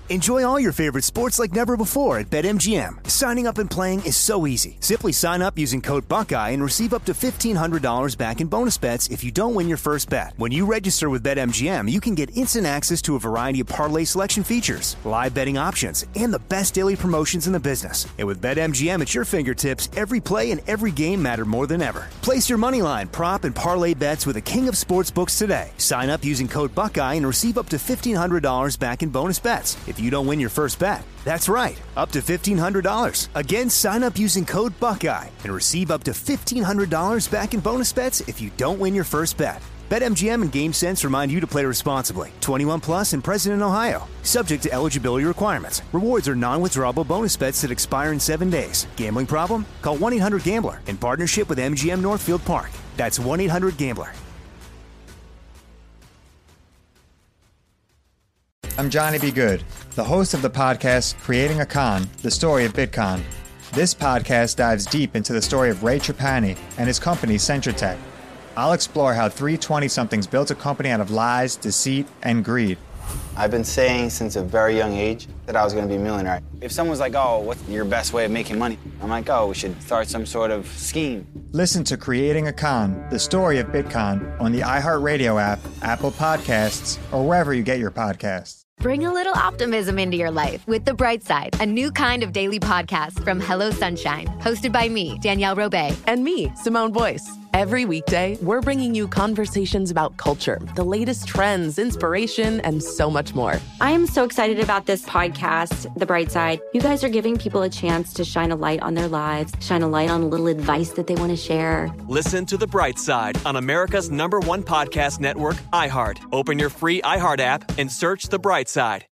Enjoy all your favorite sports like never before at BetMGM. Signing up and playing is so easy. Simply sign up using code Buckeye and receive up to $1,500 back in bonus bets if you don't win your first bet. When you register with BetMGM, you can get instant access to a variety of parlay selection features, live betting options, and the best daily promotions in the business. And with BetMGM at your fingertips, every play and every game matter more than ever. Place your moneyline, prop, and parlay bets with the king of sportsbooks today. Sign up using code Buckeye and receive up to $1,500 back in bonus bets if you don't win your first bet. That's right, up to $1,500. Again, sign up using code Buckeye and receive up to $1,500 back in bonus bets if you don't win your first bet. BetMGM and GameSense remind you to play responsibly. 21 plus and present in Ohio. Subject to eligibility requirements. Rewards are non-withdrawable bonus bets that expire in 7 days. Gambling problem? Call 1-800-GAMBLER in partnership with MGM Northfield Park. That's 1-800-GAMBLER. I'm Johnny B. Good, the host of the podcast Creating a Con, the story of Bitcoin. This podcast dives deep into the story of Ray Trapani and his company, Centratech. I'll explore how three 20-somethings built a company out of lies, deceit, and greed. I've been saying since a very young age that I was going to be a millionaire. If someone's like, oh, what's your best way of making money? I'm like, oh, we should start some sort of scheme. Listen to Creating a Con, the story of Bitcoin on the iHeartRadio app, Apple Podcasts, or wherever you get your podcasts. Bring a little optimism into your life with The Bright Side, a new kind of daily podcast from Hello Sunshine, hosted by me, Danielle Robay. And me, Simone Boyce. Every weekday, we're bringing you conversations about culture, the latest trends, inspiration, and so much more. I am so excited about this podcast, The Bright Side. You guys are giving people a chance to shine a light on their lives, shine a light on a little advice that they want to share. Listen to The Bright Side on America's #1 podcast network, iHeart. Open your free iHeart app and search The Bright Side.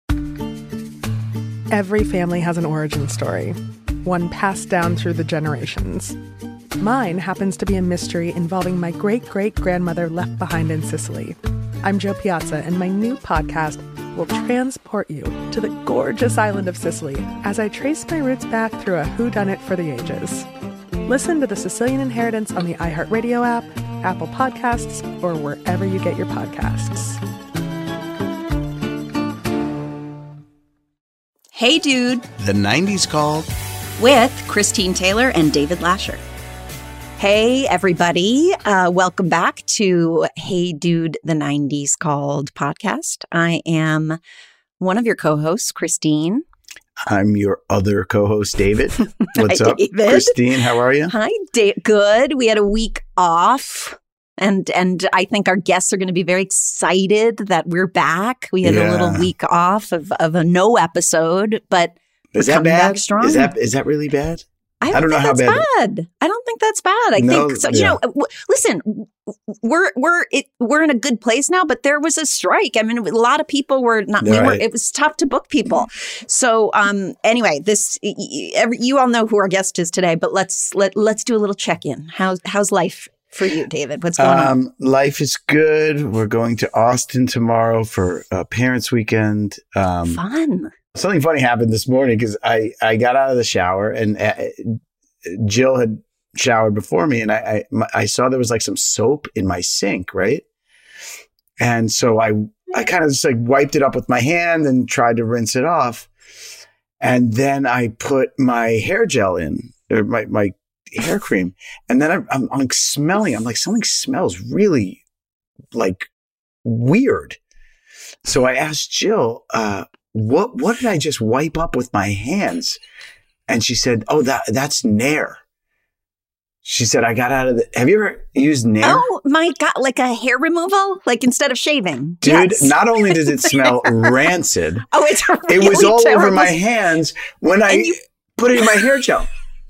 Every family has an origin story, one passed down through the generations. Mine happens to be a mystery involving my great-great-grandmother left behind in Sicily. I'm Jo Piazza, and my new podcast will transport you to the gorgeous island of Sicily as I trace my roots back through a whodunit for the ages. Listen to The Sicilian Inheritance on the iHeartRadio app, Apple Podcasts, or wherever you get your podcasts. Hey Dude, The 90s Called, with Christine Taylor and David Lasher. Hey, everybody. Welcome back to Hey Dude, The 90s Called podcast. I am one of your co-hosts, Christine. I'm your other co-host, David. What's Hi, up, David. Christine? How are you? Hi, Good. We had a week off. And I think our guests are going to be very excited that we're back. We had a little week off of a no episode, but is we're that coming bad? back strong. Is that really bad? I don't know how bad. I don't think that's bad. I think so, you know. Listen, we're in a good place now, but there was a strike. I mean, a lot of people were not. It was tough to book people. So anyway, you all know who our guest is today, but let's do a little check in. How's life for you, David? What's going on? Life is good. We're going to Austin tomorrow for Parents Weekend. Fun. Something funny happened this morning because I got out of the shower and Jill had showered before me, and I saw there was like some soap in my sink, right? And so I kind of just like wiped it up with my hand and tried to rinse it off. And then I put my hair gel in, or my hair cream. And then I'm like smelling. I'm like, something smells really like weird. So I asked Jill, what did I just wipe up with my hands? And she said, oh, that's Nair. She said, I got out of have you ever used Nair? Oh my God, like a hair removal? Like instead of shaving? Dude, yes. Not only does it smell rancid, it's really it was all terrible. over my hands when I put it in my hair gel.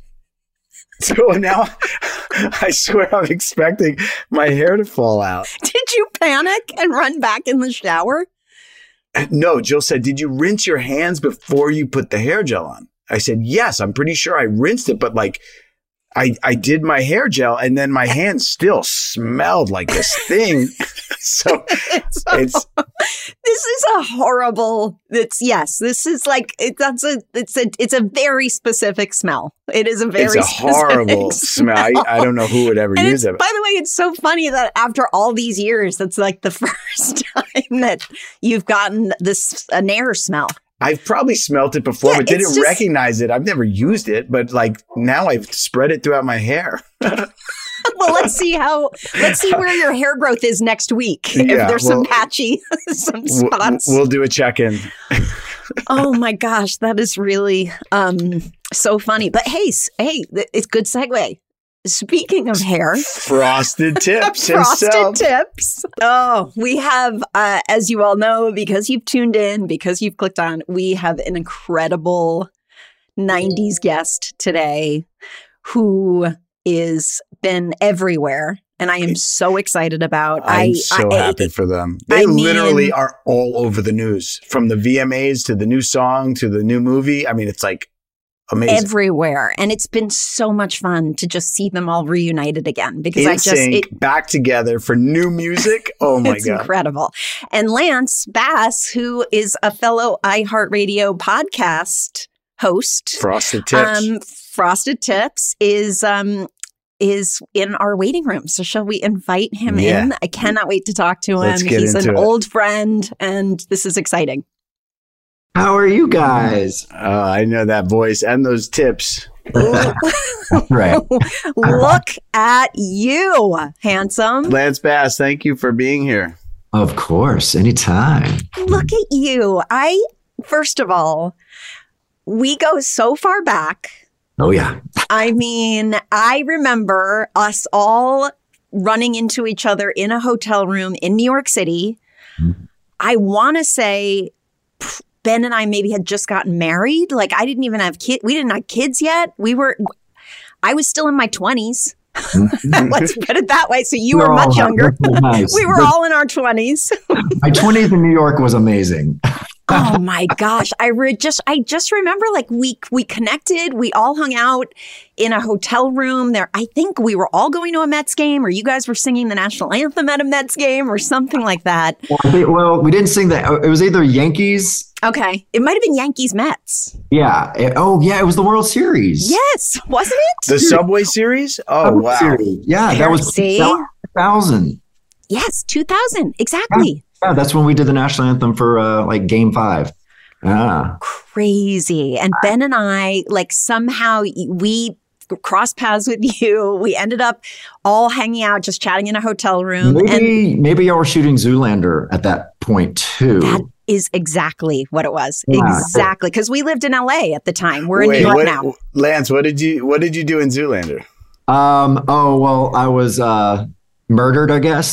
So now I swear I'm expecting my hair to fall out. Did you panic and run back in the shower? No, Jill said, did you rinse your hands before you put the hair gel on? I said, yes, I'm pretty sure I rinsed it, but like I did my hair gel and then my hands still smelled like this thing. So this is a horrible, this is like, it's a very specific smell. It is a very horrible smell. I don't know who would ever use it. By the way, it's so funny that after all these years, that's like the first time that you've gotten a Nair smell. I've probably smelt it before, but didn't recognize it. I've never used it, but like now I've spread it throughout my hair. Well, let's see where your hair growth is next week. If there's some patchy, some spots. We'll do a check-in. Oh my gosh, that is really so funny. But hey, it's good segue. Speaking of hair, Frosted Tips Frosted Tips. Oh, we have, as you all know, because you've tuned in, because you've clicked on, we have an incredible 90s guest today who is been everywhere. And I am so excited about. I'm so happy for them. They literally are all over the news, from the VMAs to the new song to the new movie. I mean, it's like amazing. Everywhere. And it's been so much fun to just see them all reunited again. Because back together for new music. Oh my God. It's incredible. And Lance Bass, who is a fellow iHeartRadio podcast host. Frosted Tips. Is in our waiting room. So shall we invite him in? I cannot wait to talk to him. He's an old friend and this is exciting. How are you guys? I know that voice and those tips. Right. Look at you, handsome. Lance Bass, thank you for being here. Of course, anytime. Look at you. First of all, we go so far back. Oh, yeah. I mean, I remember us all running into each other in a hotel room in New York City. Mm-hmm. I want to say Ben and I maybe had just gotten married. Like I didn't even have kids. We didn't have kids yet. I was still in my 20s. Let's put it that way. So you were much younger. Nice. We were all in our 20s. My 20s in New York was amazing. Oh my gosh. I just remember like we connected, we all hung out in a hotel room there. I think we were all going to a Mets game or you guys were singing the national anthem at a Mets game or something like that. Well, we didn't sing that. It was either Yankees. Okay. It might've been Yankees Mets. Yeah. It was the World Series. Yes. Wasn't it? The Subway Series? Oh, wow. Series. Yeah. That was 2000. Yes. 2000. Exactly. Yeah, that's when we did the national anthem for like Game 5. Crazy. And Ben and I, like somehow we crossed paths with you. We ended up all hanging out, just chatting in a hotel room. Maybe y'all were shooting Zoolander at that point too. That is exactly what it was. Yeah. Exactly. Because we lived in LA at the time. We're in New York now. Lance, what did you do in Zoolander? I was murdered, I guess.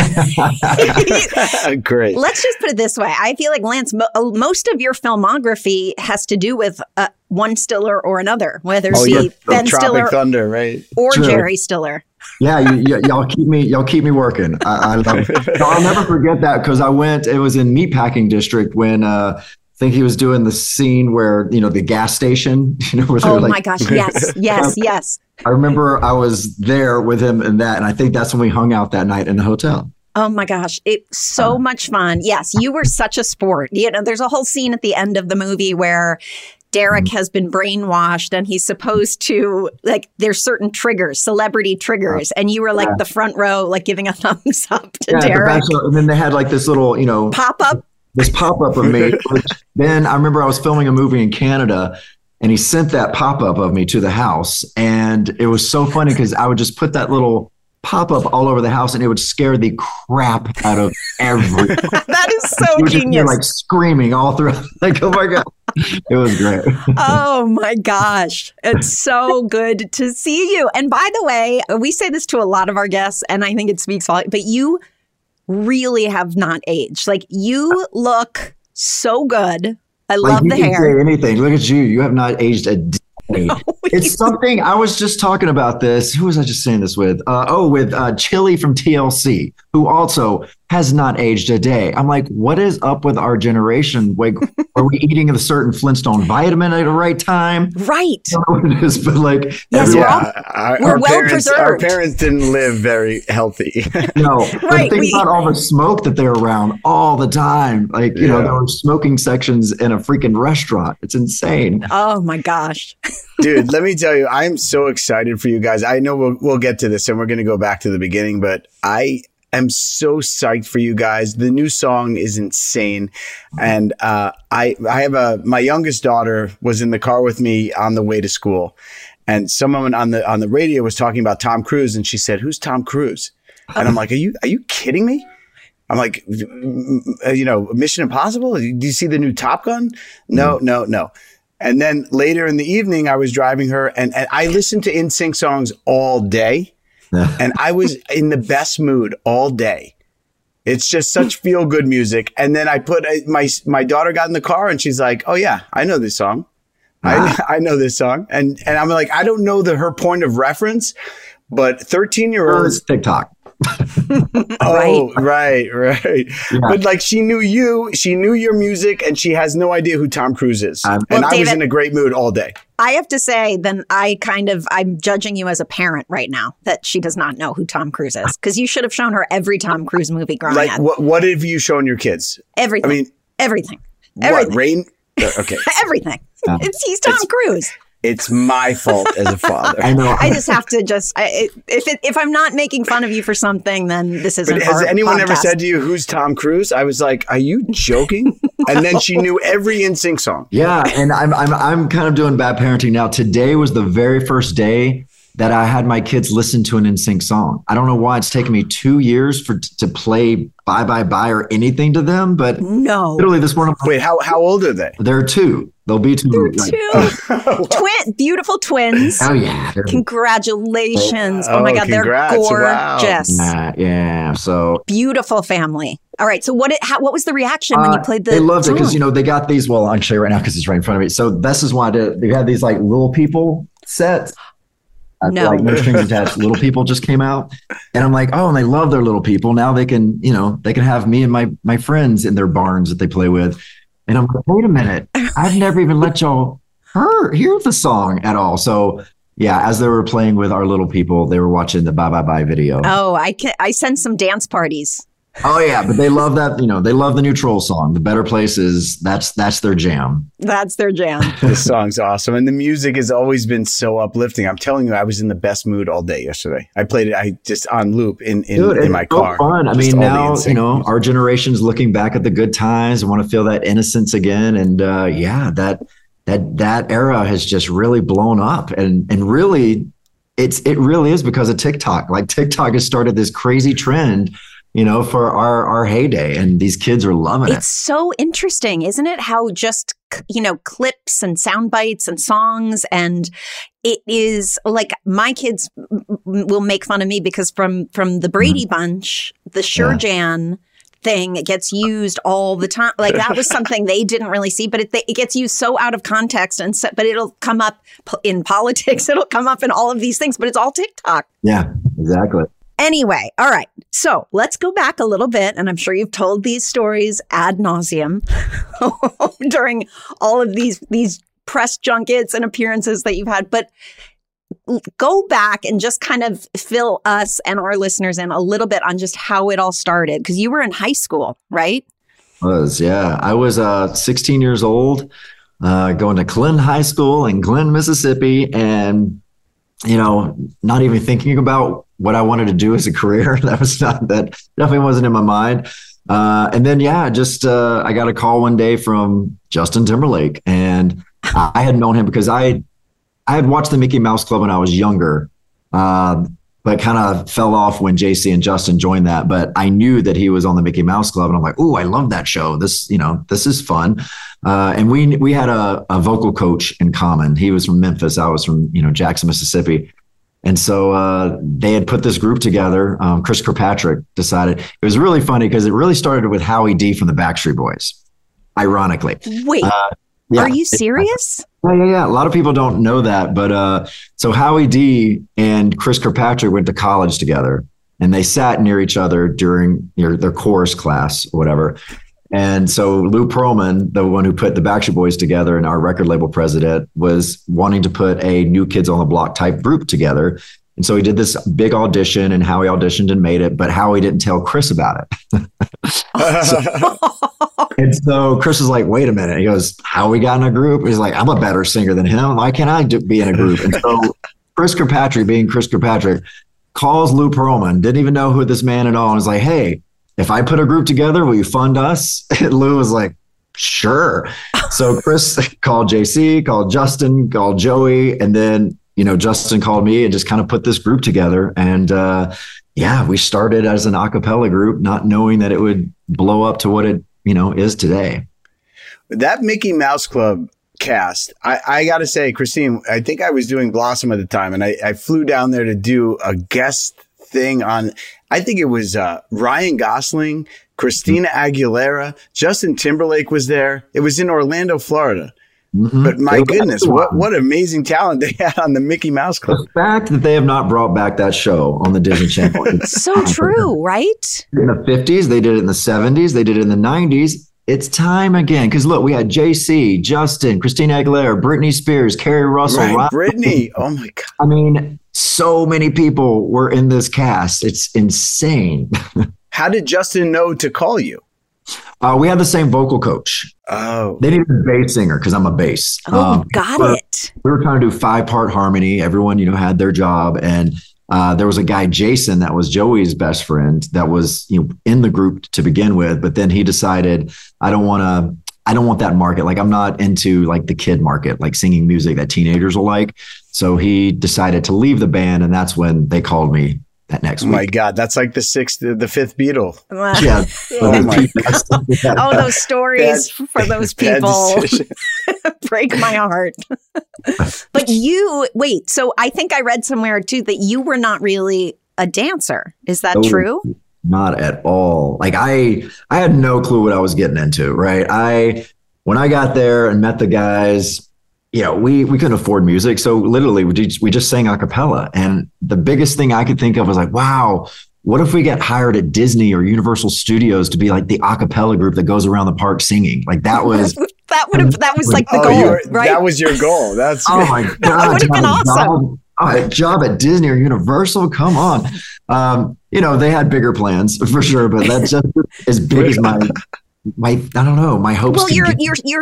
Great. Let's just put it this way. I feel like, Lance, most of your filmography has to do with one Stiller or another, whether it's Ben Stiller Thunder, right? Or Jerry Stiller. Yeah, y'all keep me working. I love it. I'll never forget that because it was in Meatpacking District when I think he was doing the scene where, the gas station, where oh my gosh. Yes. I remember I was there with him in that, and I think that's when we hung out that night in the hotel. Oh my gosh. It's so much fun. Yes, you were such a sport. There's a whole scene at the end of the movie where Derek has been brainwashed and he's supposed to, like, there's certain triggers, celebrity triggers. And you were like the front row, like giving a thumbs up to Derek. And then they had like this little, pop-up. This pop-up of me. Then I remember I was filming a movie in Canada and he sent that pop-up of me to the house. And it was so funny because I would just put that little pop-up all over the house and it would scare the crap out of everyone. That is so genius. Like screaming all through. Like, oh my God. It was great. Oh my gosh. It's so good to see you. And by the way, we say this to a lot of our guests and I think it speaks volumes, but you really have not aged. Like you look so good. I love the hair. Say anything. Look at you. You have not aged a day. It's something I was just talking about this. Who was I just saying this with? With Chili from TLC, who also has not aged a day. I'm like, what is up with our generation? Like, are we eating a certain Flintstone vitamin at the right time? Right. I don't know what it is, but like, yes, we're well preserved. Our parents didn't live very healthy. No, right. Think about all the smoke that they're around all the time. Like, there were smoking sections in a freaking restaurant. It's insane. Oh my gosh. Dude, let me tell you, I'm so excited for you guys. I know we'll get to this and we're going to go back to the beginning, but I am so psyched for you guys. The new song is insane. And I have my youngest daughter was in the car with me on the way to school. And someone on the radio was talking about Tom Cruise, and she said, "Who's Tom Cruise?" And I'm like, "Are you kidding me?" I'm like, Mission Impossible? Do you see the new Top Gun? No. And then later in the evening, I was driving her, and I listened to NSYNC songs all day, and I was in the best mood all day. It's just such feel-good music. And then I put my daughter got in the car, and she's like, "Oh yeah, I know this song. I know this song." And I'm like, I don't know her point of reference, but 13-year-olds TikTok. Oh, right. Yeah. But like, she knew your music, and she has no idea who Tom Cruise is. I was in a great mood all day. I have to say, then I'm judging you as a parent right now that she does not know who Tom Cruise is, because you should have shown her every Tom Cruise movie growing up. What have you shown your kids? Everything. I mean, everything. What, Rain? Okay. Everything. He's Tom Cruise. It's my fault as a father. I know. I just have to if I'm not making fun of you for something, then this isn't. But has anyone ever said to you, "Who's Tom Cruise?" I was like, "Are you joking?" And then she knew every NSYNC song. Yeah, and I'm kind of doing bad parenting now. Today was the very first day that I had my kids listen to an NSYNC song. I don't know why it's taken me 2 years to play Bye Bye Bye or anything to them, but no. Literally this morning. Wait, how old are they? They're 2. They'll be 2. They're beautiful twins. Oh yeah. Congratulations. Oh my God, they're gorgeous. Wow. Yeah. So beautiful family. All right. So what was the reaction when you played the They loved song? it because, they got these, well, I'll show you right now because it's right in front of me. So this is why they had these like Little People sets. No. Like No Strings Attached. Little People just came out, and I'm like, oh, and they love their Little People. Now they can, they can have me and my friends in their barns that they play with. And I'm like, wait a minute, I've never even let y'all hear the song at all. So yeah, as they were playing with our Little People, they were watching the Bye Bye Bye video. Oh, I send some dance parties. Oh yeah, but they love that. They love the new Troll song. The Better Places. That's their jam. That's their jam. This song's awesome, and the music has always been so uplifting. I'm telling you, I was in the best mood all day yesterday. I played it. I just on loop in my car. So fun. I mean, now our generation's looking back at the good times and want to feel that innocence again. And that era has just really blown up, and really, it really is because of TikTok. Like TikTok has started this crazy trend. For our heyday, and these kids are loving it. It's so interesting, isn't it? How just, clips and sound bites and songs. And it is like my kids will make fun of me because from the Brady Bunch, the Sure-Jan thing, it gets used all the time. Like that was something they didn't really see, but it gets used so out of context. But it'll come up in politics. It'll come up in all of these things, but it's all TikTok. Yeah, exactly. Anyway, all right. So let's go back a little bit. And I'm sure you've told these stories ad nauseum during all of these press junkets and appearances that you've had. But go back and just kind of fill us and our listeners in a little bit on just how it all started. Because you were in high school, right? I was 16 years old, going to Glenn High School in Glenn, Mississippi. And not even thinking about what I wanted to do as a career. That definitely wasn't in my mind. And then, I got a call one day from Justin Timberlake, and I had known him because I had watched the Mickey Mouse Club when I was younger, but kind of fell off when JC and Justin joined that. But I knew that he was on the Mickey Mouse Club, and I'm like, "Ooh, I love that show. This is fun." And we had a vocal coach in common. He was from Memphis. I was from, Jackson, Mississippi. And so they had put this group together. Chris Kirkpatrick decided. It was really funny because it really started with Howie D from the Backstreet Boys, ironically. Wait, are you serious? Yeah. A lot of people don't know that. But so Howie D and Chris Kirkpatrick went to college together, and they sat near each other during their chorus class or whatever. And so Lou Pearlman, the one who put the Backstreet Boys together and our record label president, was wanting to put a New Kids on the Block type group together. And so he did this big audition, and Howie auditioned and made it, but Howie didn't tell Chris about it. And so Chris was like, wait a minute. He goes, Howie got in a group? He's like, I'm a better singer than him. Why can't I be in a group? And so Chris Kirkpatrick, being Chris Kirkpatrick, calls Lou Pearlman, didn't even know who this man at all, and was like, hey, if I put a group together, will you fund us? And Lou was like, sure. So Chris called JC, called Justin, called Joey, and then, Justin called me and just kind of put this group together. And we started as an a cappella group, not knowing that it would blow up to what it, is today. That Mickey Mouse Club cast, I got to say, Christine, I think I was doing Blossom at the time, and I flew down there to do a guest thing on, I think it was Ryan Gosling, Christina Aguilera, Justin Timberlake was there. It was in Orlando, Florida. Mm-hmm. But my goodness, what amazing talent they had on the Mickey Mouse Club. The fact that they have not brought back that show on the Disney Channel. It's so true, right? In the 50s, they did it in the 70s, they did it in the 90s. It's time again. Because look, we had JC, Justin, Christina Aguilera, Britney Spears, Carrie Russell. Right, Britney. Oh my God. I mean, so many people were in this cast. It's insane. How did Justin know to call you? We had the same vocal coach. Oh. They needed a bass singer because I'm a bass. Got it. We were trying to do 5-part harmony. Everyone, had their job. And there was a guy, Jason, that was Joey's best friend that was, in the group to begin with. But then he decided, I don't want that market. Like, I'm not into like the kid market, like singing music that teenagers will like. So he decided to leave the band. And that's when they called me that next week. Oh my God, that's like the fifth Beatle. Yeah. Oh, those stories for those people break my heart. But so I think I read somewhere too that you were not really a dancer. Is that true? Not at all. Like I had no clue what I was getting into, right? When I got there and met the guys, we couldn't afford music. So literally we just sang a cappella. And the biggest thing I could think of was like, wow, what if we get hired at Disney or Universal Studios to be like the a cappella group that goes around the park singing? Like that was like the goal, right? That was your goal. That's oh my God. That would have been awesome. A job at Disney or Universal. Come on. They had bigger plans for sure, but that's just as big as my I don't know, my hopes. Well, you're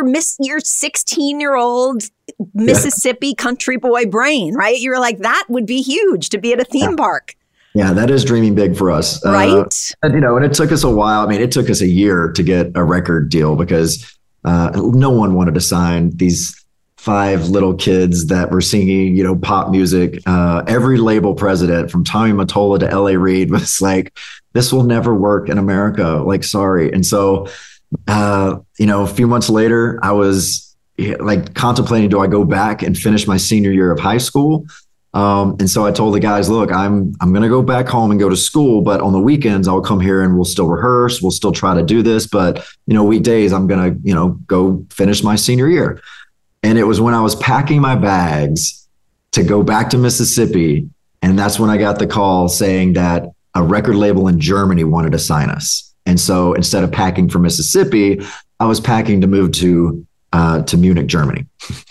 16-year-old Mississippi country boy brain, right? You're like, that would be huge to be at a theme park. Yeah, that is dreaming big for us. Right. And it took us a while. I mean, it took us a year to get a record deal because no one wanted to sign these 5 little kids that were singing, pop music. Every label president from Tommy Mottola to L.A. Reid was like, this will never work in America. Like, sorry. And so, a few months later, I was like contemplating, do I go back and finish my senior year of high school? And so I told the guys, look, I'm going to go back home and go to school, but on the weekends I'll come here and we'll still rehearse. We'll still try to do this. But, weekdays I'm going to, go finish my senior year. And it was when I was packing my bags to go back to Mississippi. And that's when I got the call saying that a record label in Germany wanted to sign us. And so instead of packing for Mississippi, I was packing to move to Munich, Germany.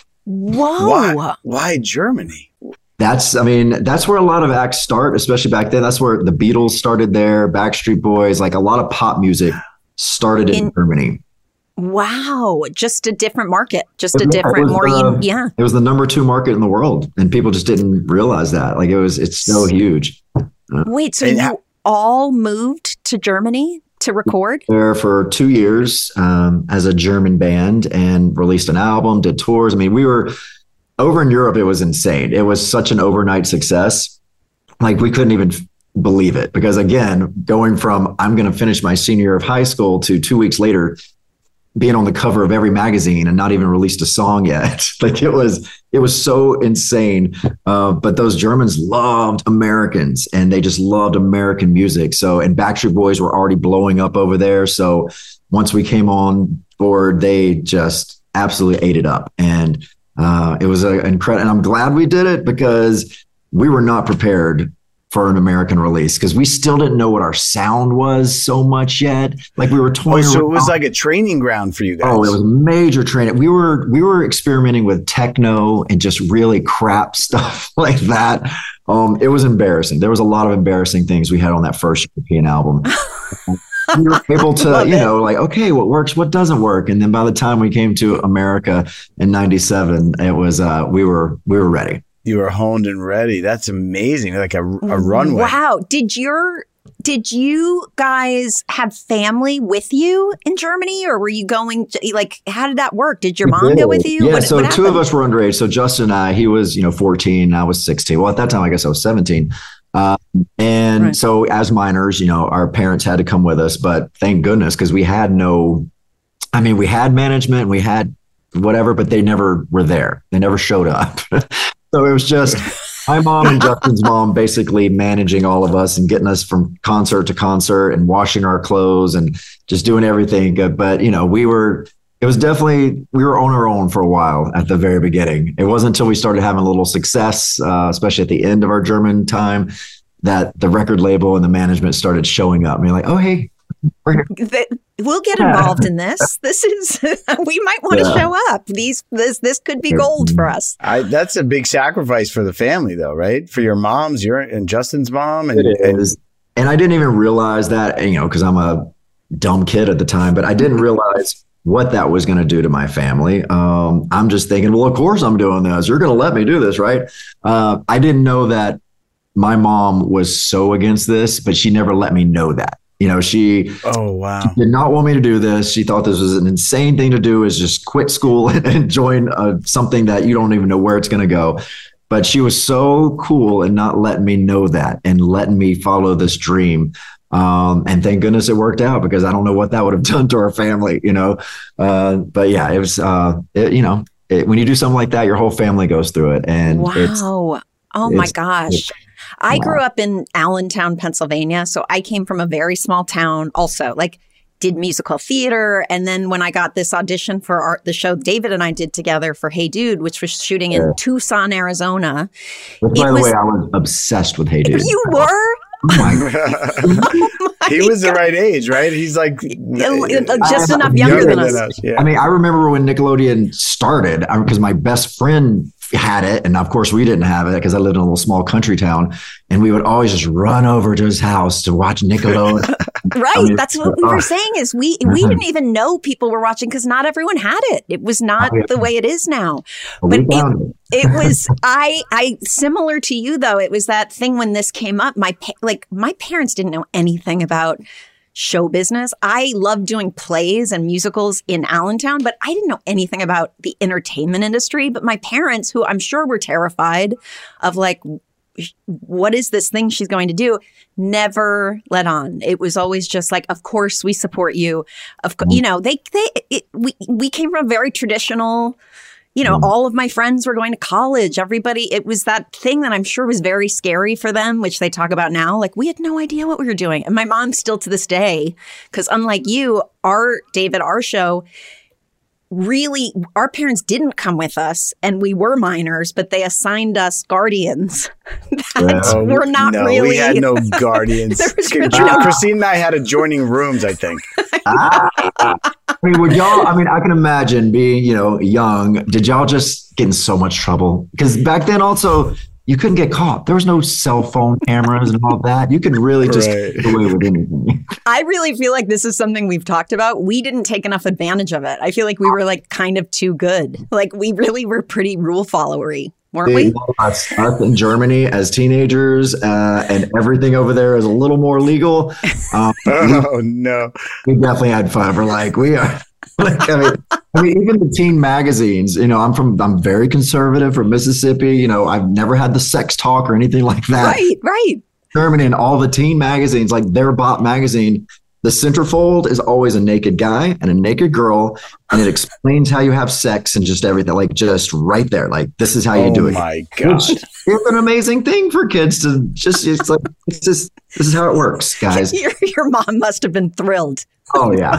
Whoa. Why Germany? That's where a lot of acts start, especially back then. That's where the Beatles started there, Backstreet Boys, like a lot of pop music started in Germany. Wow. Just a different market. It was the number 2 market in the world. And people just didn't realize that. Like it's so huge. Wait, so you all moved to Germany to record? There for 2 years as a German band and released an album, did tours. I mean, we were over in Europe. It was insane. It was such an overnight success. Like we couldn't even believe it because again, going from I'm going to finish my senior year of high school to 2 weeks later, being on the cover of every magazine and not even released a song yet. Like it was so insane. But those Germans loved Americans and they just loved American music. So, and Backstreet Boys were already blowing up over there. So once we came on board, they just absolutely ate it up. And it was incredible. And I'm glad we did it because we were not prepared for an American release because we still didn't know what our sound was so much yet. Like we were toying. So it was like a training ground for you guys. Oh, it was major training. We were experimenting with techno and just really crap stuff like that. It was embarrassing. There was a lot of embarrassing things we had on that first European album. We were able to, like, okay, what works, what doesn't work. And then by the time we came to America in 97, it was, we were ready. You were honed and ready. That's amazing. Like a runway. Wow. Did you guys have family with you in Germany, or were you going to, like, how did that work? Did your mom go with you? Yeah, so two of us were underage. So Justin and I, he was, 14, I was 16. Well, at that time, I guess I was 17. And so as minors, our parents had to come with us, but thank goodness, because we had we had management, we had whatever, but they never were there. They never showed up. So it was just my mom and Justin's mom basically managing all of us and getting us from concert to concert and washing our clothes and just doing everything. But, we were on our own for a while at the very beginning. It wasn't until we started having a little success, especially at the end of our German time, that the record label and the management started showing up. And you're like, oh, hey, we're here. We'll get involved in this. This is, we might want to show up. This could be gold for us. That's a big sacrifice for the family, though, right? For your moms, and Justin's mom. And I didn't even realize that, because I'm a dumb kid at the time, but I didn't realize what that was going to do to my family. I'm just thinking, well, of course I'm doing this. You're going to let me do this, right? I didn't know that my mom was so against this, but she never let me know that. She did not want me to do this. She thought this was an insane thing to do, is just quit school and join something that you don't even know where it's going to go. But she was so cool and not letting me know that and letting me follow this dream. And thank goodness it worked out, because I don't know what that would have done to our family, But yeah, it was, when you do something like that, your whole family goes through it. And wow. Oh my gosh. I grew up in Allentown, Pennsylvania. So I came from a very small town also, did musical theater. And then when I got this audition for the show David and I did together for Hey Dude, which was shooting in Tucson, Arizona. By the way, I was obsessed with Hey Dude. You were? Oh my God. He was the right age, right? He's like just enough younger than us. Yeah. I remember when Nickelodeon started, because my best friend had it, and of course we didn't have it because I lived in a little small country town, and we would always just run over to his house to watch Nickelodeon. Right. That's what we were saying, is we didn't even know people were watching, because not everyone had it. It was not the way it is now. But it was, I similar to you though, it was that thing when this came up, my parents didn't know anything about show business. I loved doing plays and musicals in Allentown, but I didn't know anything about the entertainment industry. But my parents, who I'm sure were terrified of what is this thing she's going to do, never let on. It was always just of course we support you. Of course, we came from a very traditional, all of my friends were going to college. Everybody, it was that thing that I'm sure was very scary for them, which they talk about now. We had no idea what we were doing. And my mom still to this day, because unlike you, our show, really, our parents didn't come with us, and we were minors, but they assigned us guardians that were not really. We had no guardians. Christine and I had adjoining rooms, I think. I can imagine being, young. Did y'all just get in so much trouble? Because back then also, you couldn't get caught. There was no cell phone cameras and all that. You could really just get away with anything. I really feel like this is something we've talked about. We didn't take enough advantage of it. I feel like we were kind of too good. We really were pretty rule followery, weren't we? Us in Germany as teenagers, and everything over there is a little more legal. No. We definitely had fun. We are. Even the teen magazines, I'm very conservative from Mississippi. I've never had the sex talk or anything like that. Right. Germany, and all the teen magazines, their Bop magazine, the centerfold is always a naked guy and a naked girl, and it explains how you have sex and just everything, just right there. This is how you do it. Oh my God. It's an amazing thing for kids to just, this is how it works, guys. Your mom must have been thrilled. Oh yeah.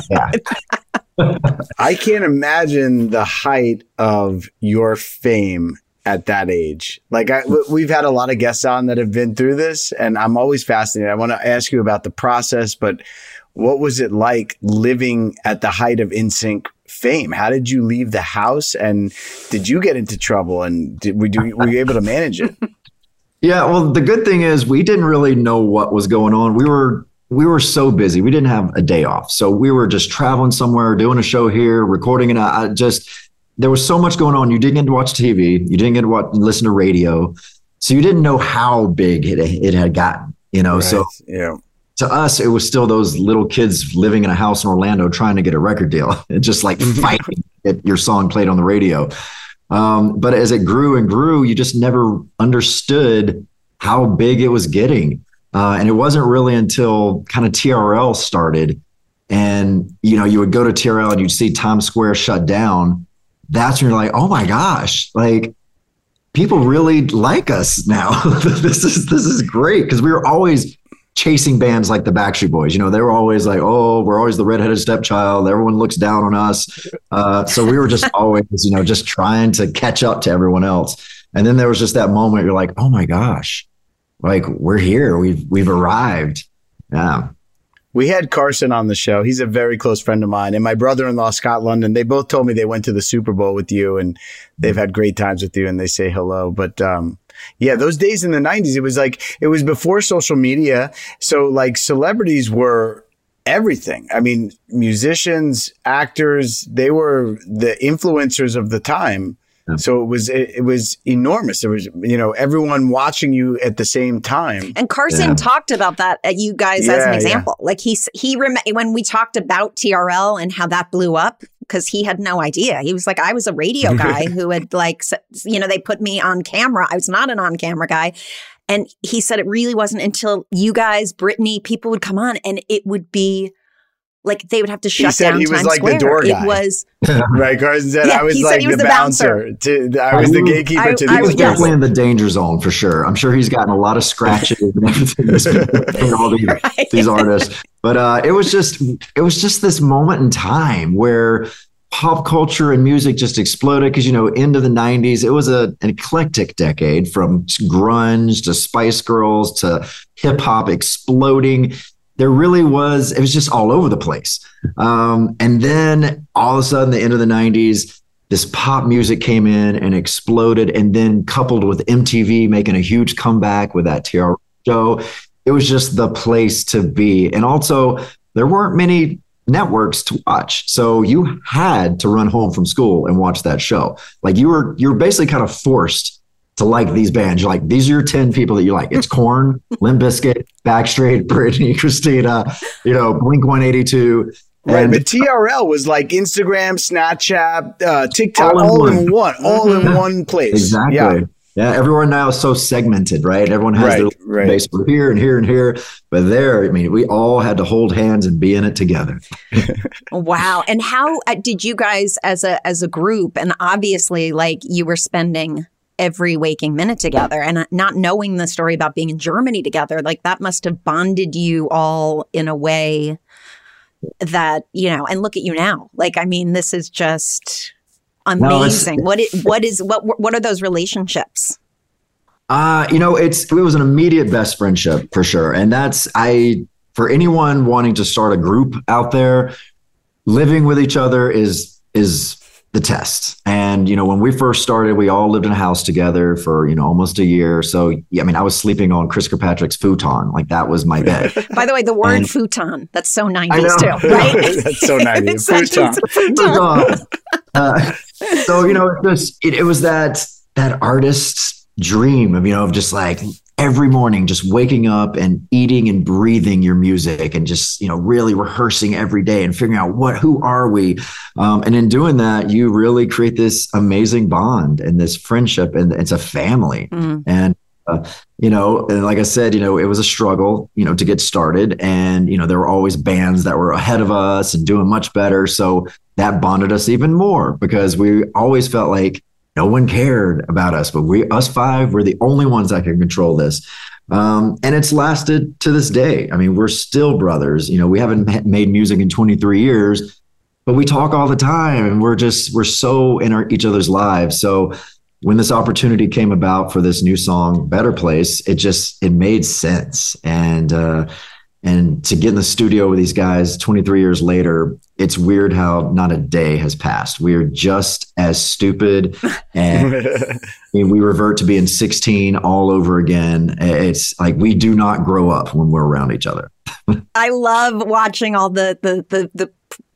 I can't imagine the height of your fame at that age. We've had a lot of guests on that have been through this, and I'm always fascinated. I want to ask you about the process, but what was it like living at the height of NSYNC fame? How did you leave the house, and did you get into trouble, and were you able to manage it? Yeah, well, the good thing is we didn't really know what was going on. We were so busy. We didn't have a day off. So we were just traveling somewhere, doing a show here, recording it. there was so much going on. You didn't get to watch TV. You didn't get to listen to radio. So you didn't know how big it had gotten, Right. So to us, it was still those little kids living in a house in Orlando trying to get a record deal and just like fighting to get your song played on the radio. But as it grew and grew, you just never understood how big it was getting. And it wasn't really until kind of TRL started and, you would go to TRL and you'd see Times Square shut down. That's when you're like, oh my gosh, like people really like us now. This is great. Cause we were always chasing bands like the Backstreet Boys. They were always like, oh, we're always the redheaded stepchild. Everyone looks down on us. So we were just always, just trying to catch up to everyone else. And then there was just that moment you're like, oh my gosh, like we're here. We've arrived. Yeah. We had Carson on the show. He's a very close friend of mine. And my brother-in-law, Scott London, they both told me they went to the Super Bowl with you and they've had great times with you and they say hello. But yeah, those days in the 90s, it was before social media. So like celebrities were everything. I mean, musicians, actors, they were the influencers of the time. So it was enormous. There was, everyone watching you at the same time. And Carson talked about that at you guys as an example. Like when we talked about TRL and how that blew up, because he had no idea. He was like, I was a radio guy who had they put me on camera. I was not an on-camera guy. And he said it really wasn't until you guys, Britney, people would come on and it would be like they would have to shut down Times Square. He was like the door guy. It was right. Carson said I was like the bouncer. I was the gatekeeper to these. He was definitely in the danger zone for sure. I'm sure he's gotten a lot of scratches and everything between all these artists. But it was just this moment in time where pop culture and music just exploded because into the 90s it was an eclectic decade from grunge to Spice Girls to hip hop exploding. There really it was just all over the place. And then all of a sudden, the end of the 90s, this pop music came in and exploded. And then coupled with MTV making a huge comeback with that TRL show, it was just the place to be. And also, there weren't many networks to watch. So you had to run home from school and watch that show. Like you were basically kind of forced to like these bands. You're like, these are your 10 people that you like. It's Korn, Limp Bizkit, Backstreet, Britney, Christina, Blink-182. Right, but TRL was like Instagram, Snapchat, TikTok, all in one place. Exactly. Yeah, everyone now is so segmented, right? Everyone has their Facebook here and here and here. But we all had to hold hands and be in it together. Wow. And how did you guys as a group, and obviously like you were spending every waking minute together and not knowing the story about being in Germany together, like that must have bonded you all in a way that, and look at you now. Like, I mean, this is just amazing. What are those relationships? It was an immediate best friendship for sure. And for anyone wanting to start a group out there, living with each other is the test. And, when we first started, we all lived in a house together for, almost a year. So, I was sleeping on Chris Kirkpatrick's futon. Like that was my bed. By the way, the word futon, that's so 90s too, right? That's so 90s. Futon. So, it was that artist's dream of just like every morning, just waking up and eating and breathing your music and just, really rehearsing every day and figuring out who are we? And in doing that, you really create this amazing bond and this friendship, and it's a family. Mm. And, and like I said, it was a struggle, to get started, and, there were always bands that were ahead of us and doing much better. So that bonded us even more because we always felt like no one cared about us, but us five were the only ones that could control this. And it's lasted to this day. We're still brothers. We haven't made music in 23 years, but we talk all the time and we're so in each other's lives. So when this opportunity came about for this new song, Better Place, it made sense. And to get in the studio with these guys 23 years later, it's weird how not a day has passed. We are just as stupid, and we revert to being 16 all over again. It's like we do not grow up when we're around each other. I love watching all the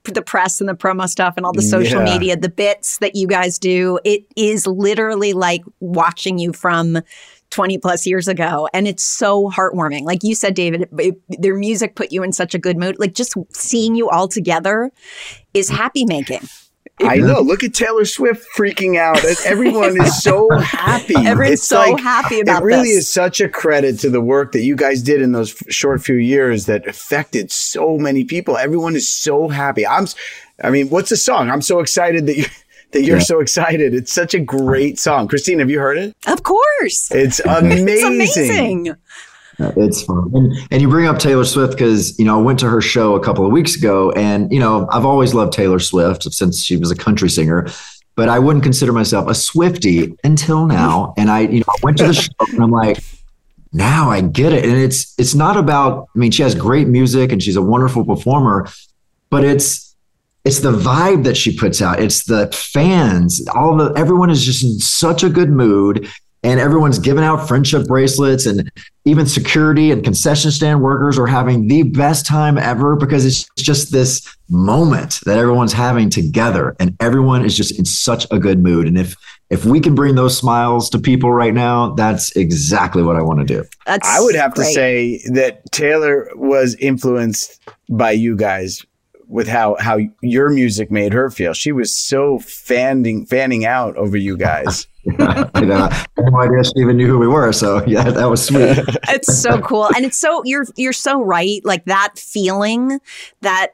the press and the promo stuff and all the social media, the bits that you guys do, it is literally like watching you from 20 plus years ago. And it's so heartwarming. Like you said, David, their music put you in such a good mood. Like just seeing you all together is happy making. I know. Look at Taylor Swift freaking out. Everyone is so happy. Everyone's so happy about this. It really is such a credit to the work that you guys did in those short few years that affected so many people. Everyone is so happy. I mean, what's the song? I'm so excited that you're so excited. It's such a great song. Christine, have you heard it? Of course. It's amazing. It's amazing. It's fun. And you bring up Taylor Swift because, I went to her show a couple of weeks ago and, I've always loved Taylor Swift since she was a country singer, but I wouldn't consider myself a Swiftie until now. And I went to the show and I'm like, now I get it. And it's not about, she has great music and she's a wonderful performer, but it's the vibe that she puts out. It's the fans, everyone is just in such a good mood. And everyone's giving out friendship bracelets, and even security and concession stand workers are having the best time ever because it's just this moment that everyone's having together, and everyone is just in such a good mood. And if we can bring those smiles to people right now, that's exactly what I want to do. I would have to say that Taylor was influenced by you guys with how your music made her feel. She was so fanning out over you guys. I had no idea she even knew who we were. So yeah, that was sweet. It's so cool. And it's so, you're so right. Like that feeling that,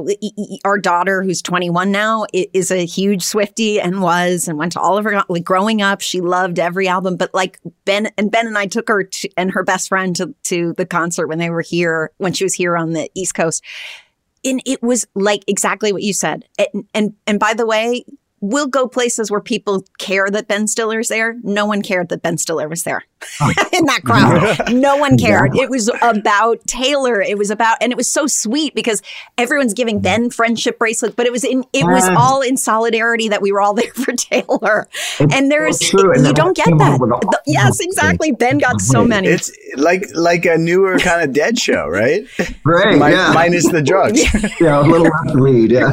our daughter who's 21 now is a huge Swiftie and went to all of her, like growing up, she loved every album, but like Ben and I took her and her best friend to the concert when she was here on the East Coast. And it was like exactly what you said. And by the way, we'll go places where people care that Ben Stiller's there. No one cared that Ben Stiller was there in that crowd. No one cared. It was about Taylor. It was so sweet because everyone's giving Ben friendship bracelets, but it was all in solidarity that we were all there for Taylor. And you don't get that. Yes, exactly. Ben got so many. It's like a newer kind of Dead show, right? Right. Minus the drugs. Yeah, a little less weed. Yeah.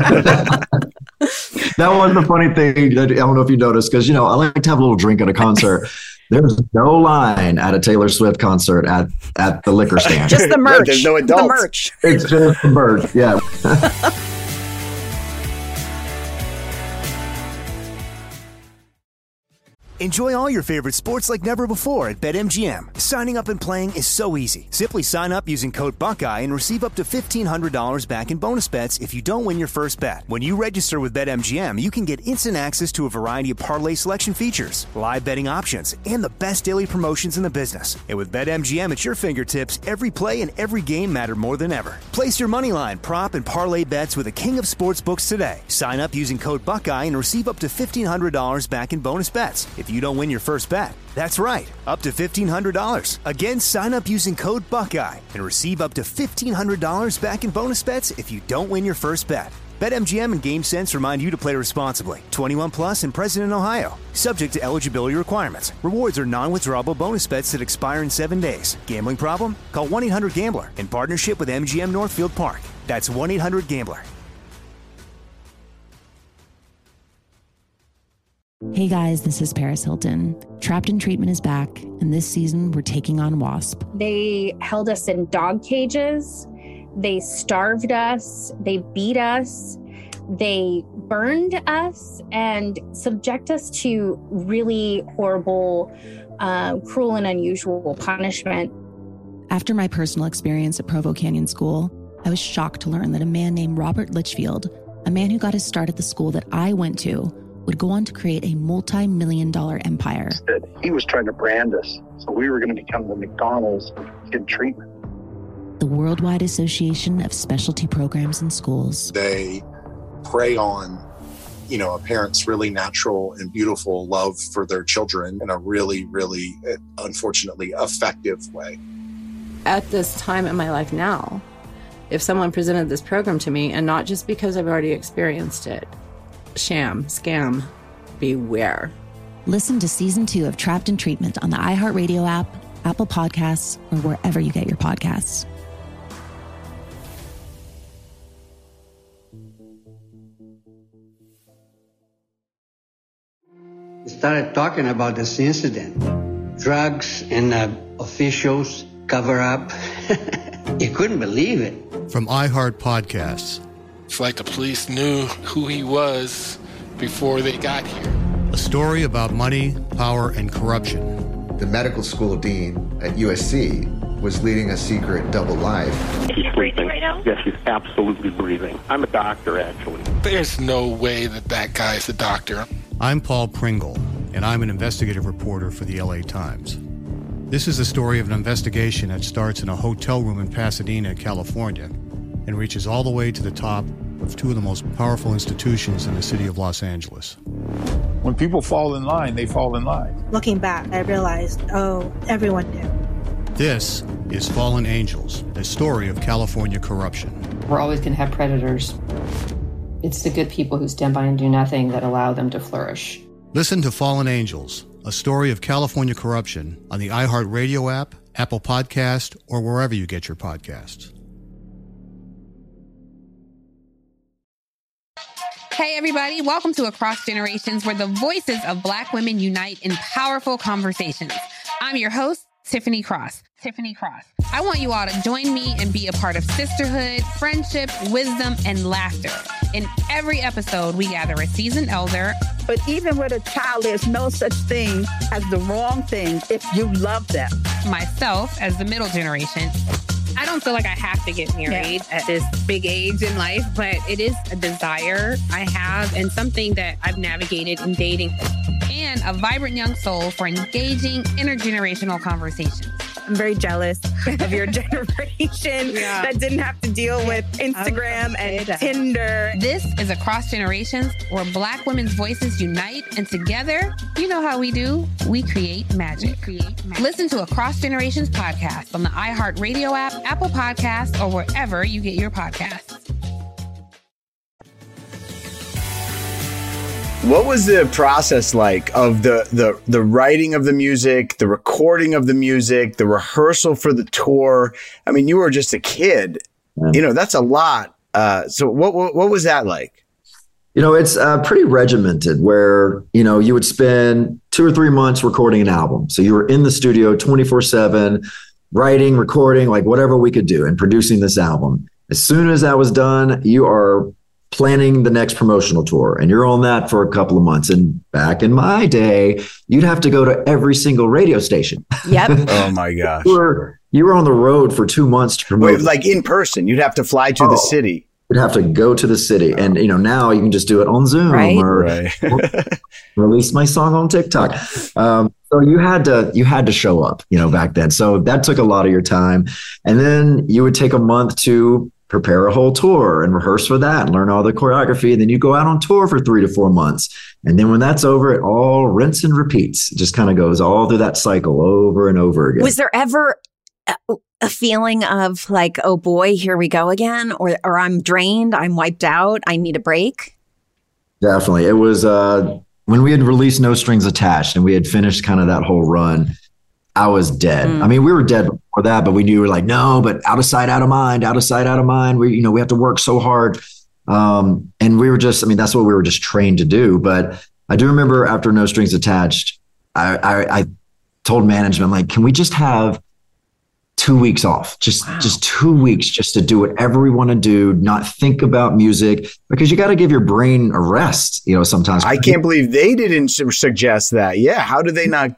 That was the funny thing. I don't know if you noticed because, I like to have a little drink at a concert. There's no line at a Taylor Swift concert at the liquor stand. Just the merch. There's no adults. The merch. It's just the merch. Yeah. Enjoy all your favorite sports like never before at BetMGM. Signing up and playing is so easy. Simply sign up using code Buckeye and receive up to $1,500 back in bonus bets if you don't win your first bet. When you register with BetMGM, you can get instant access to a variety of parlay selection features, live betting options, and the best daily promotions in the business. And with BetMGM at your fingertips, every play and every game matter more than ever. Place your moneyline, prop, and parlay bets with the king of sportsbooks today. Sign up using code Buckeye and receive up to $1,500 back in bonus bets if you don't win your first bet. That's right, up to $1,500. Again, sign up using code Buckeye and receive up to $1,500 back in bonus bets if you don't win your first bet. BetMGM and GameSense remind you to play responsibly. 21 plus and present in Ohio. Subject to eligibility requirements. Rewards are non-withdrawable bonus bets that expire in 7 days. Gambling problem? Call 1-800-GAMBLER in partnership with MGM Northfield Park. That's 1-800-GAMBLER. Hey guys, this is Paris Hilton. Trapped in Treatment is back, and this season we're taking on WASP. They held us in dog cages. They starved us. They beat us. They burned us and subject us to really horrible, cruel and unusual punishment. After my personal experience at Provo Canyon School, I was shocked to learn that a man named Robert Litchfield, a man who got his start at the school that I went to, would go on to create a multi-million-dollar empire. He was trying to brand us, so we were going to become the McDonald's of kid treatment. The Worldwide Association of Specialty Programs in Schools. They prey on, a parent's really natural and beautiful love for their children in a really, really, unfortunately, effective way. At this time in my life now, if someone presented this program to me, and not just because I've already experienced it, sham, scam, beware. Listen to Season 2 of Trapped in Treatment on the iHeartRadio app, Apple Podcasts, or wherever you get your podcasts. started talking about this incident. Drugs and officials cover up. You couldn't believe it. From iHeart Podcasts. It's like the police knew who he was before they got here. A story about money, power, and corruption. The medical school dean at USC was leading a secret double life. He's breathing right now? Yes, he's absolutely breathing. I'm a doctor, actually. There's no way that guy's a doctor. I'm Paul Pringle, and I'm an investigative reporter for the LA Times. This is the story of an investigation that starts in a hotel room in Pasadena, California, and reaches all the way to the top of two of the most powerful institutions in the city of Los Angeles. When people fall in line, they fall in line. Looking back, I realized, everyone knew. This is Fallen Angels, a story of California corruption. We're always going to have predators. It's the good people who stand by and do nothing that allow them to flourish. Listen to Fallen Angels, a story of California corruption on the iHeartRadio app, Apple Podcast, or wherever you get your podcasts. Hey everybody, welcome to Across Generations, where the voices of Black women unite in powerful conversations. I'm your host, Tiffany Cross. I want you all to join me and be a part of sisterhood, friendship, wisdom, and laughter. In every episode, we gather a seasoned elder. But even with a child, there's no such thing as the wrong thing if you love them. Myself as the middle generation. I don't feel like I have to get married at this big age in life, but it is a desire I have and something that I've navigated in dating. And a vibrant young soul for engaging intergenerational conversations. I'm very jealous of your generation that didn't have to deal with Instagram and Tinder. This is Across Generations, where Black women's voices unite, and together, you know how we do, we create magic. Listen to Across Generations podcast on the iHeartRadio app, Apple Podcasts, or wherever you get your podcasts. What was the process like of the writing of the music, the recording of the music, the rehearsal for the tour? I mean, you were just a kid. You know, that's a lot. So what was that like? You know, it's pretty regimented where, you know, you would spend 2 or 3 months recording an album. So you were in the studio 24/7, writing, recording, like whatever we could do, and producing this album. As soon as that was done, you are planning the next promotional tour, and you're on that for a couple of months. And back in my day, you'd have to go to every single radio station. Yep. Oh my gosh. You were on the road for 2 months to promote. Wait, like in person, you'd have to fly to the city. You'd have to go to the city. And, you know, now you can just do it on Zoom or release my song on TikTok. So you had to show up, you know, back then. So that took a lot of your time. And then you would take a month to prepare a whole tour and rehearse for that and learn all the choreography. And then you go out on tour for 3 to 4 months. And then when that's over, it all rinse and repeats. It just kind of goes all through that cycle over and over again. Was there ever a feeling of like, oh boy, here we go again? Or I'm drained, I'm wiped out, I need a break? Definitely. It was when we had released No Strings Attached and we had finished kind of that whole run, I was dead. I mean, we were dead before that, but we were like, no, but out of sight, out of mind, out of sight, out of mind. We have to work so hard. And we were just, I mean, that's what we were just trained to do. But I do remember after No Strings Attached, I told management, like, can we just have 2 weeks off? Just 2 weeks just to do whatever we want to do, not think about music, because you got to give your brain a rest, you know, sometimes. I can't believe they didn't suggest that. Yeah. How did they not?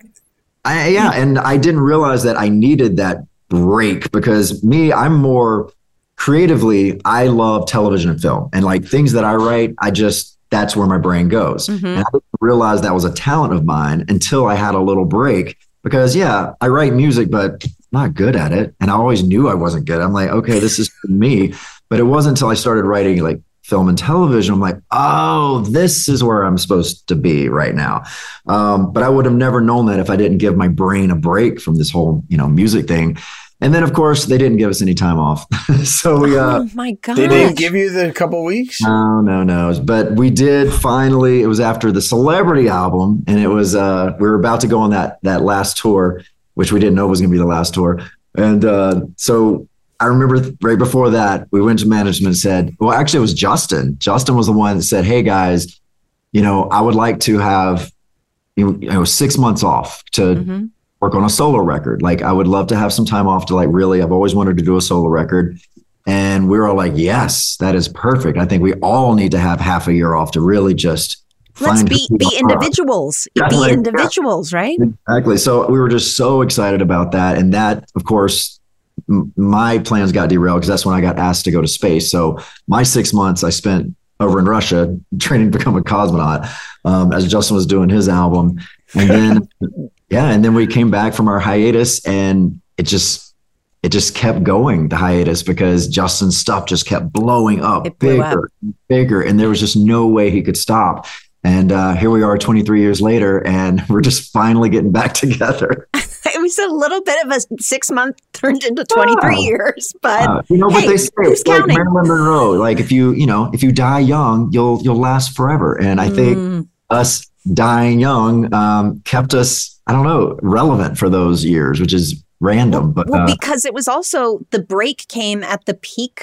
And I didn't realize that I needed that break because I'm more creatively, I love television and film, and like things that I write, that's where my brain goes. Mm-hmm. And I didn't realize that was a talent of mine until I had a little break because I write music, but I'm not good at it. And I always knew I wasn't good. I'm like, okay, this is for me. But it wasn't until I started writing like film and television, I'm like, oh, this is where I'm supposed to be right now. But I would have never known that if I didn't give my brain a break from this whole, you know, music thing. And then, of course, they didn't give us any time off. So we, oh my God. They didn't give you the couple weeks? No. But we did finally, it was after the Celebrity album. And it was, we were about to go on that last tour, which we didn't know was going to be the last tour. And so I remember right before that, we went to management and said, well, actually it was Justin. Justin was the one that said, hey guys, you know, I would like to have was 6 months off to work on a solo record. Like, I would love to have some time off to like, really, I've always wanted to do a solo record. And we were all like, yes, that is perfect. I think we all need to have half a year off to really just let's be individuals. Be individuals, right? Exactly. So we were just so excited about that. And that, of course, my plans got derailed because that's when I got asked to go to space. So my 6 months I spent over in Russia training to become a cosmonaut, as Justin was doing his album. And then, and then we came back from our hiatus, and it just kept going, the hiatus, because Justin's stuff just kept blowing up bigger and bigger. And there was just no way he could stop. And here we are 23 years later, and we're just finally getting back together. It was a little bit of a 6 month turned into 23 years, but you know what they say, like Marilyn Monroe, like if you die young, you'll last forever. And I think us dying young kept us, I don't know, relevant for those years, which is random. But because it was also, the break came at the peak.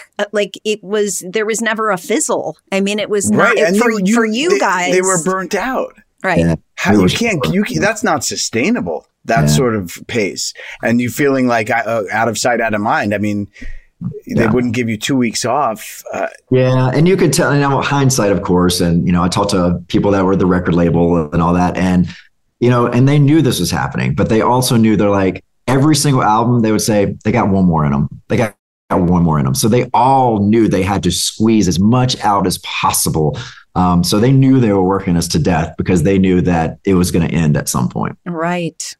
There was never a fizzle. I mean, it was not for you guys. They were burnt out. Right. Yeah, that's not sustainable, that sort of pace. And you feeling like out of sight, out of mind. I mean, they wouldn't give you 2 weeks off. And you could tell, hindsight, of course. And, I talked to people that were at the record label and all that. And, and they knew this was happening, but they also knew, they're like, every single album, they would say, they got one more in them. They got one more in them. So they all knew they had to squeeze as much out as possible. So they knew they were working us to death because they knew that it was going to end at some point. Right.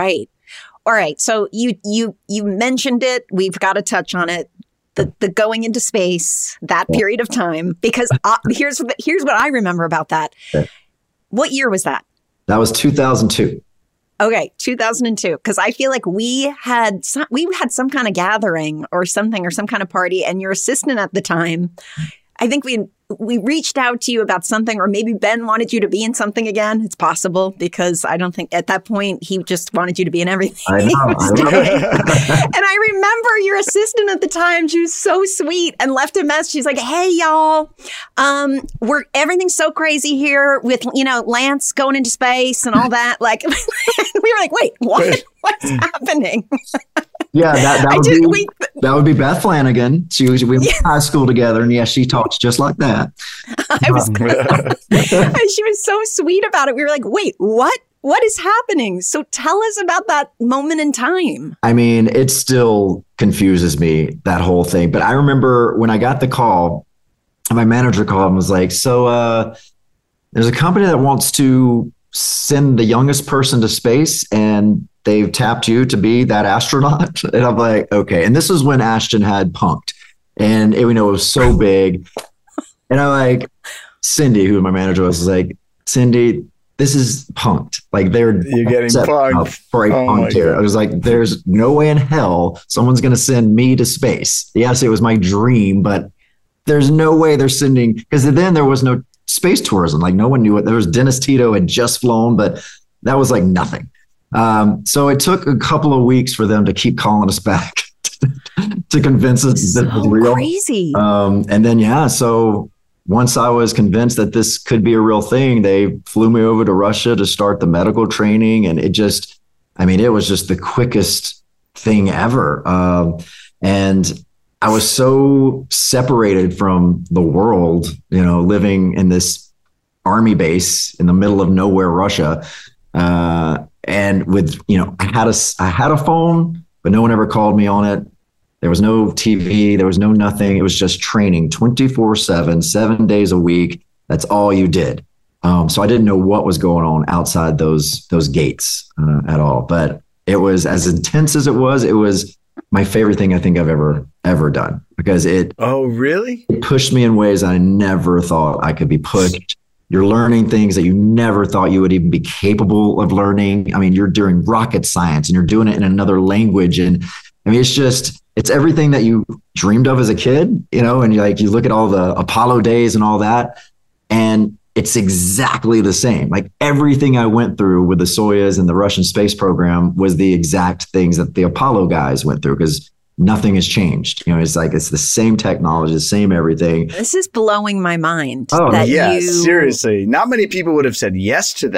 All right. So you mentioned it. We've got to touch on it. The going into space, that period of time, because here's what I remember about that. Okay. What year was that? That was 2002. Okay, 2002. Because I feel like we had some kind of gathering or something, or some kind of party, and your assistant at the time, I think we reached out to you about something, or maybe Ben wanted you to be in something again. It's possible, because I don't think at that point he just wanted you to be in everything. I know. And I remember your assistant at the time, she was so sweet and left a message. She's like, hey, y'all, everything's so crazy here with, Lance going into space and all that. Like, we were like, wait, what? What's happening? Yeah, that would be Beth Flanagan. We went to high school together, and she talks just like that. She was so sweet about it. We were like, wait, what? What is happening? So tell us about that moment in time. I mean, it still confuses me, that whole thing. But I remember when I got the call, my manager called and was like, so there's a company that wants to send the youngest person to space, and they've tapped you to be that astronaut. And I'm like, okay. And this is when Ashton had Punk'd, and it was so big. And I'm like, Cindy, who my manager was like, Cindy, this is Punk'd. Like, you're getting punked for a Punk'd here. I was like, there's no way in hell someone's going to send me to space. Yes, it was my dream, but there's no way they're sending, because then there was no space tourism. Like, no one knew it. There was Dennis Tito had just flown, but that was like nothing. So it took a couple of weeks for them to keep calling us back to convince us that it was real. Crazy. And then, so once I was convinced that this could be a real thing, they flew me over to Russia to start the medical training. And it was just the quickest thing ever. And I was so separated from the world, living in this army base in the middle of nowhere, Russia. And with, I had a phone, but no one ever called me on it. There was no TV. There was no nothing. It was just training 24/7, 7 days a week. That's all you did. So I didn't know what was going on outside those gates at all. But it was as intense as it was my favorite thing I think I've ever done, because it pushed me in ways I never thought I could be pushed. You're learning things that you never thought you would even be capable of learning. I mean, you're doing rocket science and you're doing it in another language. And I mean, it's everything that you dreamed of as a kid, and you look at all the Apollo days and all that, and it's exactly the same. Like, everything I went through with the Soyuz and the Russian space program was the exact things that the Apollo guys went through, because nothing has changed. It's like, it's the same technology, the same everything. This is blowing my mind. Oh, seriously. Not many people would have said yes to that.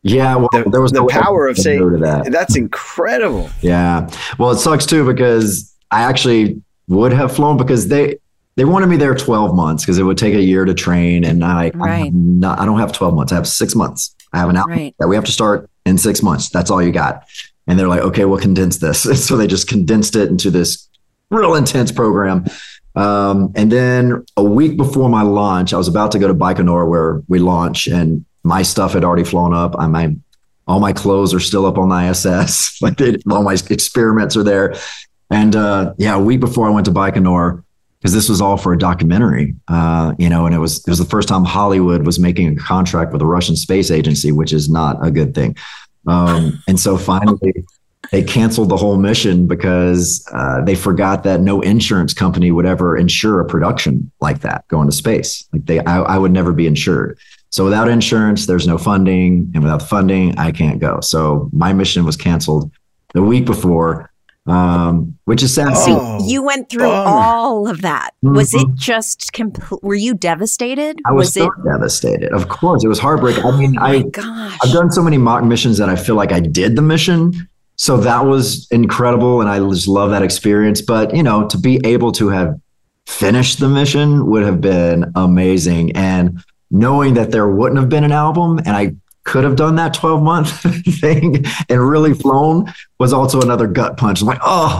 Yeah, well, there was the power of saying that. That's incredible. Yeah. Well, it sucks too because I actually would have flown because they wanted me there 12 months because it would take a year to train. And I don't have 12 months. I have 6 months. I have an album that we have to start in 6 months. That's all you got. And they're like, okay, we'll condense this. So they just condensed it into this real intense program. And then a week before my launch, I was about to go to Baikonur where we launch, and my stuff had already flown up. All my clothes are still up on the ISS. Like all my experiments are there. And a week before I went to Baikonur, because this was all for a documentary, and it was the first time Hollywood was making a contract with the Russian space agency, which is not a good thing. And so finally they canceled the whole mission because they forgot that no insurance company would ever insure a production like that going to space. Like I would never be insured. So without insurance, there's no funding, and without the funding, I can't go. So my mission was canceled the week before, which is sad. So you went through all of that. Mm-hmm. Was it just were you devastated? I was so devastated. Of course, it was heartbreaking. I mean, I've done so many mock missions that I feel like I did the mission. So that was incredible, and I just love that experience. But to be able to have finished the mission would have been amazing. And knowing that there wouldn't have been an album and I could have done that 12-month thing and really flown was also another gut punch. I'm like,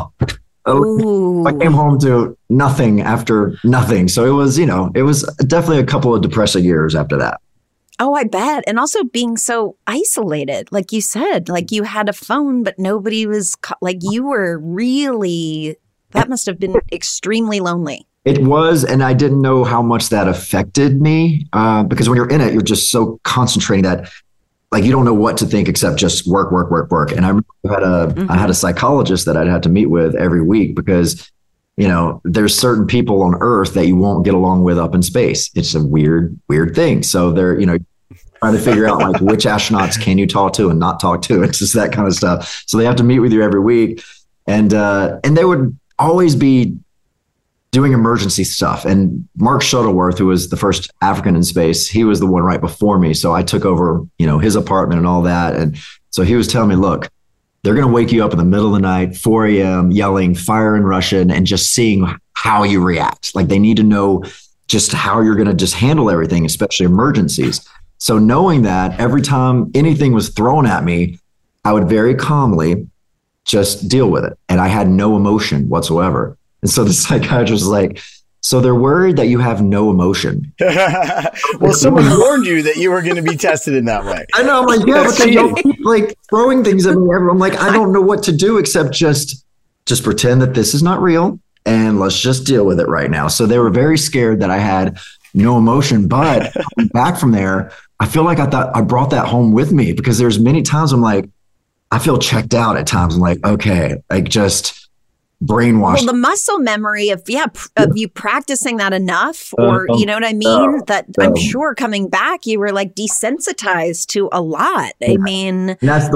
I came home to nothing after nothing. So it was definitely a couple of depressing years after that. Oh, I bet. And also being so isolated, like you said, like you had a phone, but nobody was like you were really, that must have been extremely lonely. It was, and I didn't know how much that affected me because when you're in it, you're just so concentrating that like you don't know what to think except just work. And I remember I had a psychologist that I'd had to meet with every week because, there's certain people on Earth that you won't get along with up in space. It's a weird thing. So they're, trying to figure out like which astronauts can you talk to and not talk to. It's just that kind of stuff. So they have to meet with you every week, and they would always be doing emergency stuff. And Mark Shuttleworth, who was the first African in space, he was the one right before me. So I took over, his apartment and all that. And so he was telling me, look, they're going to wake you up in the middle of the night, 4 a.m., yelling fire in Russian and just seeing how you react. Like they need to know just how you're going to just handle everything, especially emergencies. So knowing that every time anything was thrown at me, I would very calmly just deal with it. And I had no emotion whatsoever. And so the psychiatrist was like, so they're worried that you have no emotion. Well, someone warned you that you were going to be tested in that way. I know. I'm like, yeah, but they don't keep like throwing things at me. I'm like, I don't know what to do except just pretend that this is not real and let's just deal with it right now. So they were very scared that I had no emotion. But back from there, I feel like I thought I brought that home with me because there's many times I'm like, I feel checked out at times. I'm like, okay, like just brainwashed. Well, the muscle memory of you practicing that enough, or you know what I mean? I'm sure coming back, you were like desensitized to a lot. I mean, that's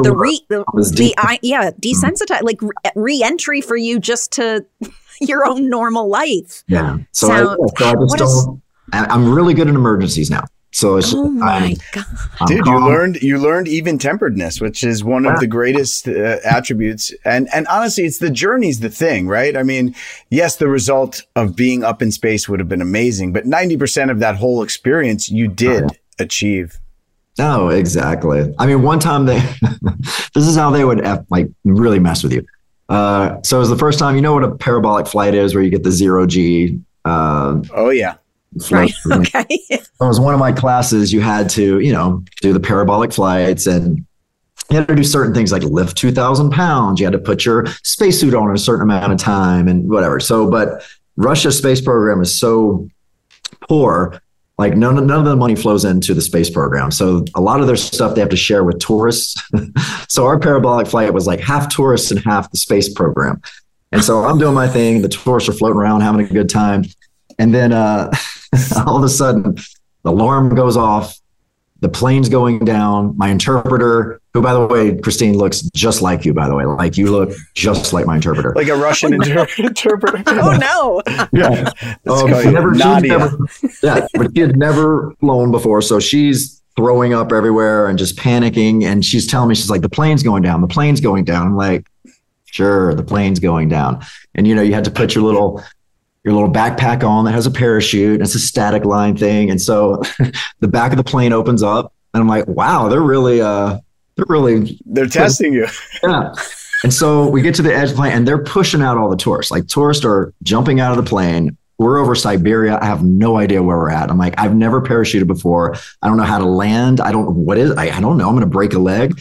desensitized, like re-entry for you just to your own normal life. Yeah. I'm really good at emergencies now. So it's my God. Dude, you learned even-temperedness, which is one of the greatest attributes. And honestly, it's the journey's the thing, right? I mean, yes, the result of being up in space would have been amazing, but 90% of that whole experience you did achieve. Oh, exactly. I mean, one time this is how they would really mess with you. So it was the first time, you know what a parabolic flight is, where you get the 0G. Oh yeah. Right. Okay. It was one of my classes. You had to, do the parabolic flights, and you had to do certain things like lift 2,000 pounds. You had to put your spacesuit on in a certain amount of time and whatever. So, but Russia's space program is so poor. Like none of the money flows into the space program. So a lot of their stuff they have to share with tourists. So our parabolic flight was like half tourists and half the space program. And so I'm doing my thing. The tourists are floating around having a good time. And then all of a sudden, the alarm goes off. The plane's going down. My interpreter, who, by the way, Christine, looks just like you, by the way. Like you look just like my interpreter. Like a Russian interpreter. Oh, no. Yeah. But she had never flown before. So she's throwing up everywhere and just panicking. And she's telling me, she's like, the plane's going down. The plane's going down. I'm like, sure, the plane's going down. And, you know, you had to put your little backpack on that has a parachute. It's a static line thing. And so the back of the plane opens up and I'm like, wow, they're testing you. Yeah. And so we get to the edge of the plane and they're pushing out all the tourists. Like tourists are jumping out of the plane. We're over Siberia. I have no idea where we're at. I'm like, I've never parachuted before. I don't know how to land. I don't know what is. I don't know. I'm going to break a leg.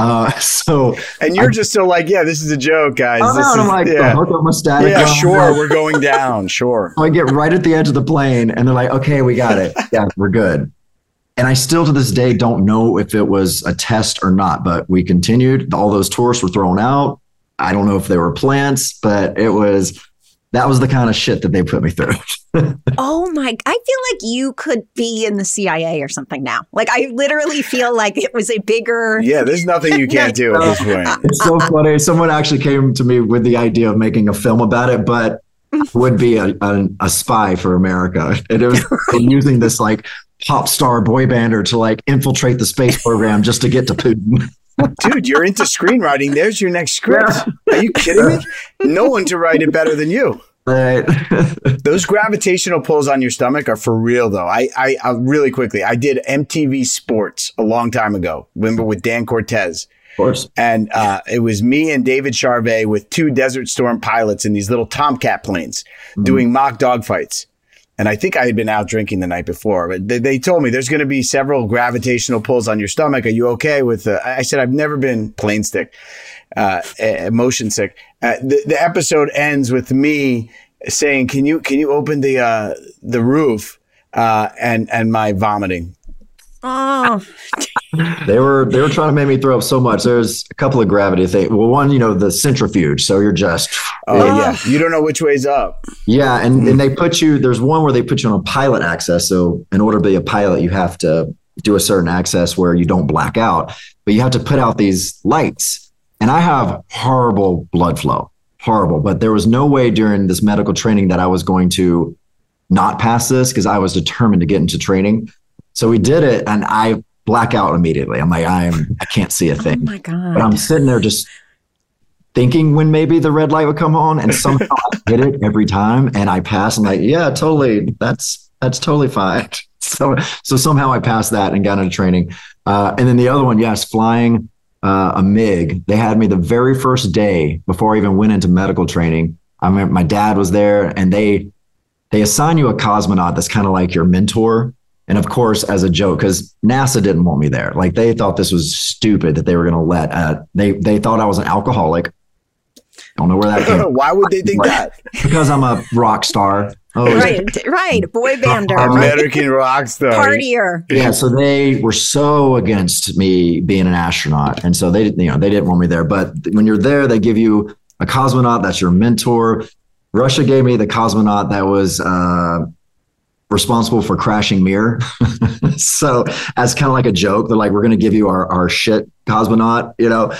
And you're just still like, yeah, this is a joke, guys. I'm like, hook up my static. Yeah, sure, we're going down. Sure. So I get right at the edge of the plane, and they're like, okay, we got it. Yeah, we're good. And I still to this day don't know if it was a test or not, but we continued. All those tourists were thrown out. I don't know if they were plants, but that was the kind of shit that they put me through. Oh my, I feel like you could be in the CIA or something now. Like I literally feel like it was a bigger. Yeah, there's nothing you can't do at this point. It's so funny. Someone actually came to me with the idea of making a film about it, but would be a spy for America. And it was using this like pop star boy bander to like infiltrate the space program just to get to Putin. Dude, you're into screenwriting. There's your next script. Yeah. Are you kidding me? No one to write it better than you. Right. Those gravitational pulls on your stomach are for real, though. I really quickly, I did MTV Sports a long time ago. Remember with Dan Cortez? Of course. And it was me and David Charvet with 2 Desert Storm pilots in these little Tomcat planes doing mock dogfights. And I think I had been out drinking the night before, but they told me there's going to be several gravitational pulls on your stomach. Are you okay with I said, I've never been plane sick, motion sick. The episode ends with me saying, can you open the roof, and my vomiting. Oh, they were trying to make me throw up so much. There's a couple of gravity things. Well, one, the centrifuge. So you're just, yeah. You don't know which way's up. Yeah. And they put you, there's one where they put you on a pilot access. So in order to be a pilot, you have to do a certain access where you don't black out, but you have to put out these lights. And I have horrible blood flow, horrible, but there was no way during this medical training that I was going to not pass this because I was determined to get into training. So we did it and I black out immediately. I'm like, I can't see a thing. Oh my God. But I'm sitting there just thinking when maybe the red light would come on and somehow I hit it every time and I pass. I'm like, yeah, totally. That's totally fine. So somehow I passed that and got into training. And then the other one, yes, flying a MiG. They had me the very first day before I even went into medical training. I remember my dad was there and they assign you a cosmonaut that's kind of like your mentor. And of course, as a joke, because NASA didn't want me there. Like they thought this was stupid that they were going to let, they thought I was an alcoholic. Don't know where that came from. Why would they think that? Because I'm a rock star. Right. Boy bander. American rock star. Partier. Yeah. So they were so against me being an astronaut. And so they didn't want me there. But when you're there, they give you a cosmonaut. That's your mentor. Russia gave me the cosmonaut that was, responsible for crashing Mir. So as kind of like a joke, they're like, we're going to give you our shit cosmonaut,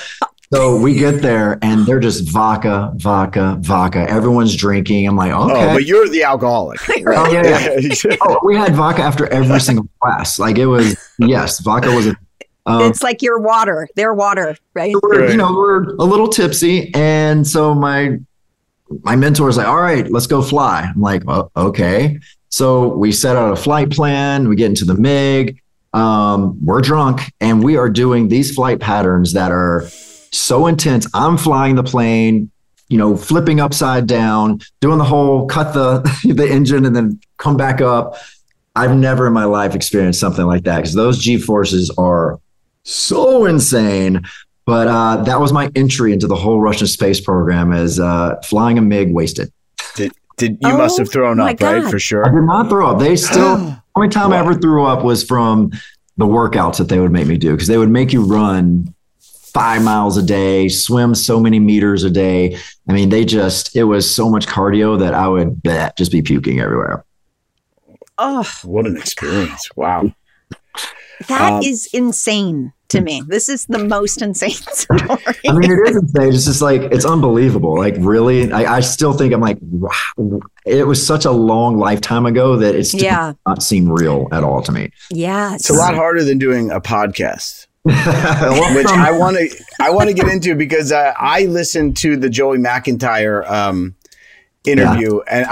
So we get there and they're just vodka. Everyone's drinking. I'm like, okay. Oh, but you're the alcoholic. Right. Oh, yeah. We had vodka after every single class. Like it was, yes, vodka was it's like your water, their water, right? We're a little tipsy. And so my mentor is like, all right, let's go fly. I'm like, well, okay. So we set out a flight plan. We get into the MiG. We're drunk and we are doing these flight patterns that are so intense. I'm flying the plane, flipping upside down, doing the whole cut the engine and then come back up. I've never in my life experienced something like that because those G-forces are so insane. But that was my entry into the whole Russian space program as flying a MiG wasted. You must have thrown up, right? For sure. I did not throw up. They still, the only time I ever threw up was from the workouts that they would make me do because they would make you run 5 miles a day, swim so many meters a day. I mean, it was so much cardio that I would just be puking everywhere. Oh, what an experience. Wow. That is insane. to me. This is the most insane story. I mean, it is insane. It's just like, it's unbelievable. Like, really, I still think, I'm like, wow, it was such a long lifetime ago that it still does not seem real at all to me. Yeah. It's a lot harder than doing a podcast. Which I want to get into because I listened to the Joey McIntyre interview, and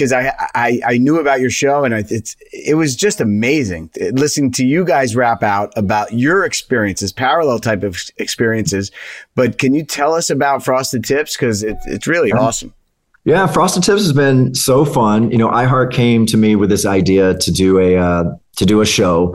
I knew about your show, and it was just amazing listening to you guys rap out about your experiences, parallel type of experiences. But can you tell us about Frosted Tips, because it's really awesome? Yeah, Frosted Tips has been so fun. You know, iHeart came to me with this idea to do a show.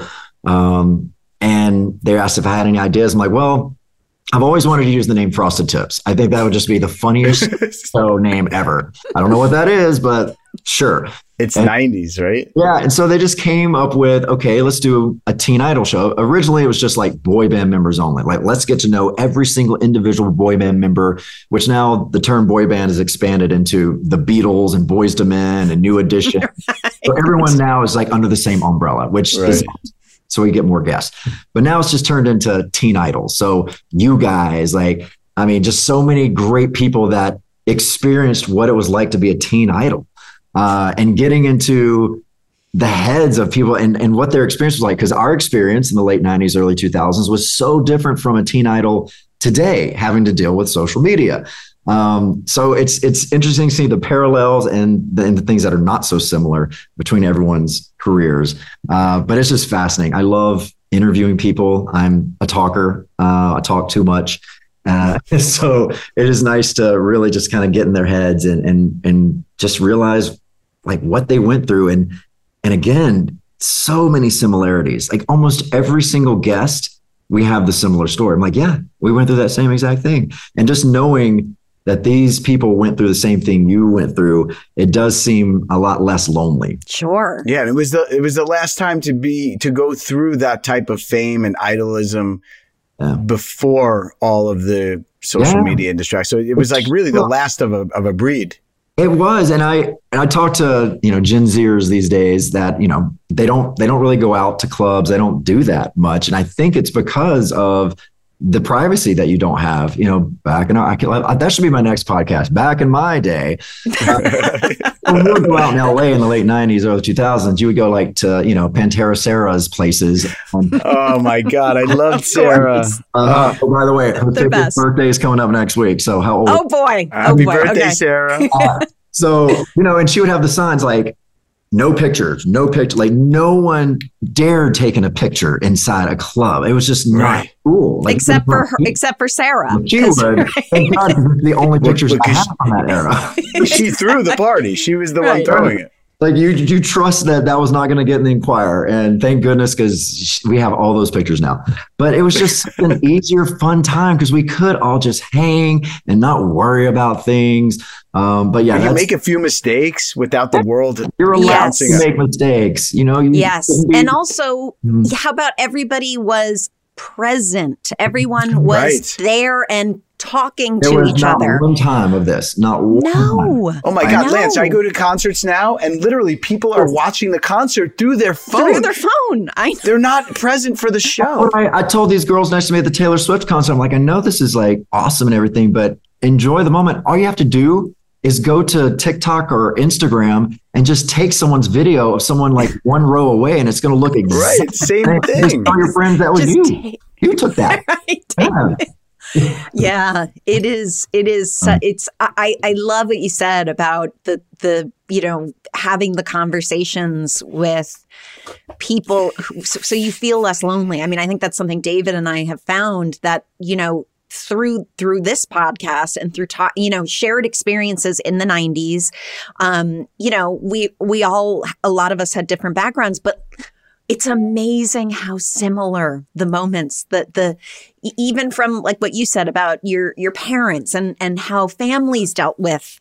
And they asked if I had any ideas. I'm like, well, I've always wanted to use the name Frosted Tips. I think that would just be the funniest show name ever. I don't know what that is, but sure. It's 90s, right? Yeah. And so they just came up with, okay, let's do a teen idol show. Originally, it was just like boy band members only. Like, let's get to know every single individual boy band member, which now the term boy band is expanded into the Beatles and Boyz II Men and New Edition. Right. So everyone now is like under the same umbrella, which is... So we get more guests. But now it's just turned into teen idols. So you guys, like, I mean, just so many great people that experienced what it was like to be a teen idol, and getting into the heads of people and what their experience was like. Because our experience in the late 90s, early 2000s was so different from a teen idol today, having to deal with social media. So it's interesting to see the parallels and the things that are not so similar between everyone's careers. But it's just fascinating. I love interviewing people. I'm a talker. I talk too much. So it is nice to really just kind of get in their heads and just realize like what they went through. And again, so many similarities, like almost every single guest, we have the similar story. I'm like, yeah, we went through that same exact thing. And just knowing that these people went through the same thing you went through, it does seem a lot less lonely. Sure. Yeah. And it was the last time to go through that type of fame and idolism before all of the social media industry. So it was like really the last of a breed. It was. And I talk to, Gen Zers these days that, they don't really go out to clubs. They don't do that much. And I think it's because of the privacy that you don't have, back in that should be my next podcast. Back in my day, when we would go out in LA in the late 90s, early 2000s, you would go like to, Pantera Sarah's places. Oh my God. I loved Sarah. By the way, her 50th birthday is coming up next week. So how old? Oh boy. Happy birthday, Sarah. So, and she would have the signs like, no pictures, like no one dared taking a picture inside a club. It was just not cool. Like, except for Sarah. She would. Thank God, the only pictures I have from that era. She threw the party. She was the one throwing it. Like you trust that was not going to get in the Inquirer, and thank goodness because we have all those pictures now. But it was just an easier, fun time because we could all just hang and not worry about things. But yeah, you make a few mistakes without the world. You're allowed to make mistakes, Yes, and also, how about everybody was present? Everyone was there and talking to each other. One time of this, not one time. Oh my God, Lance! I go to concerts now, and literally people are watching the concert through their phone. They're not present for the show. I told these girls next to me at the Taylor Swift concert, I'm like, I know this is like awesome and everything, but enjoy the moment. All you have to do is go to TikTok or Instagram and just take someone's video of someone like one row away, and it's going to look exactly same thing. Just tell your friends that was you. You took that. Yeah, it is. It's. I love what you said about the having the conversations with people, so you feel less lonely. I mean, I think that's something David and I have found that through this podcast and through shared experiences in the 90s. We all, a lot of us had different backgrounds, but it's amazing how similar the moments that even from like what you said about your parents and how families dealt with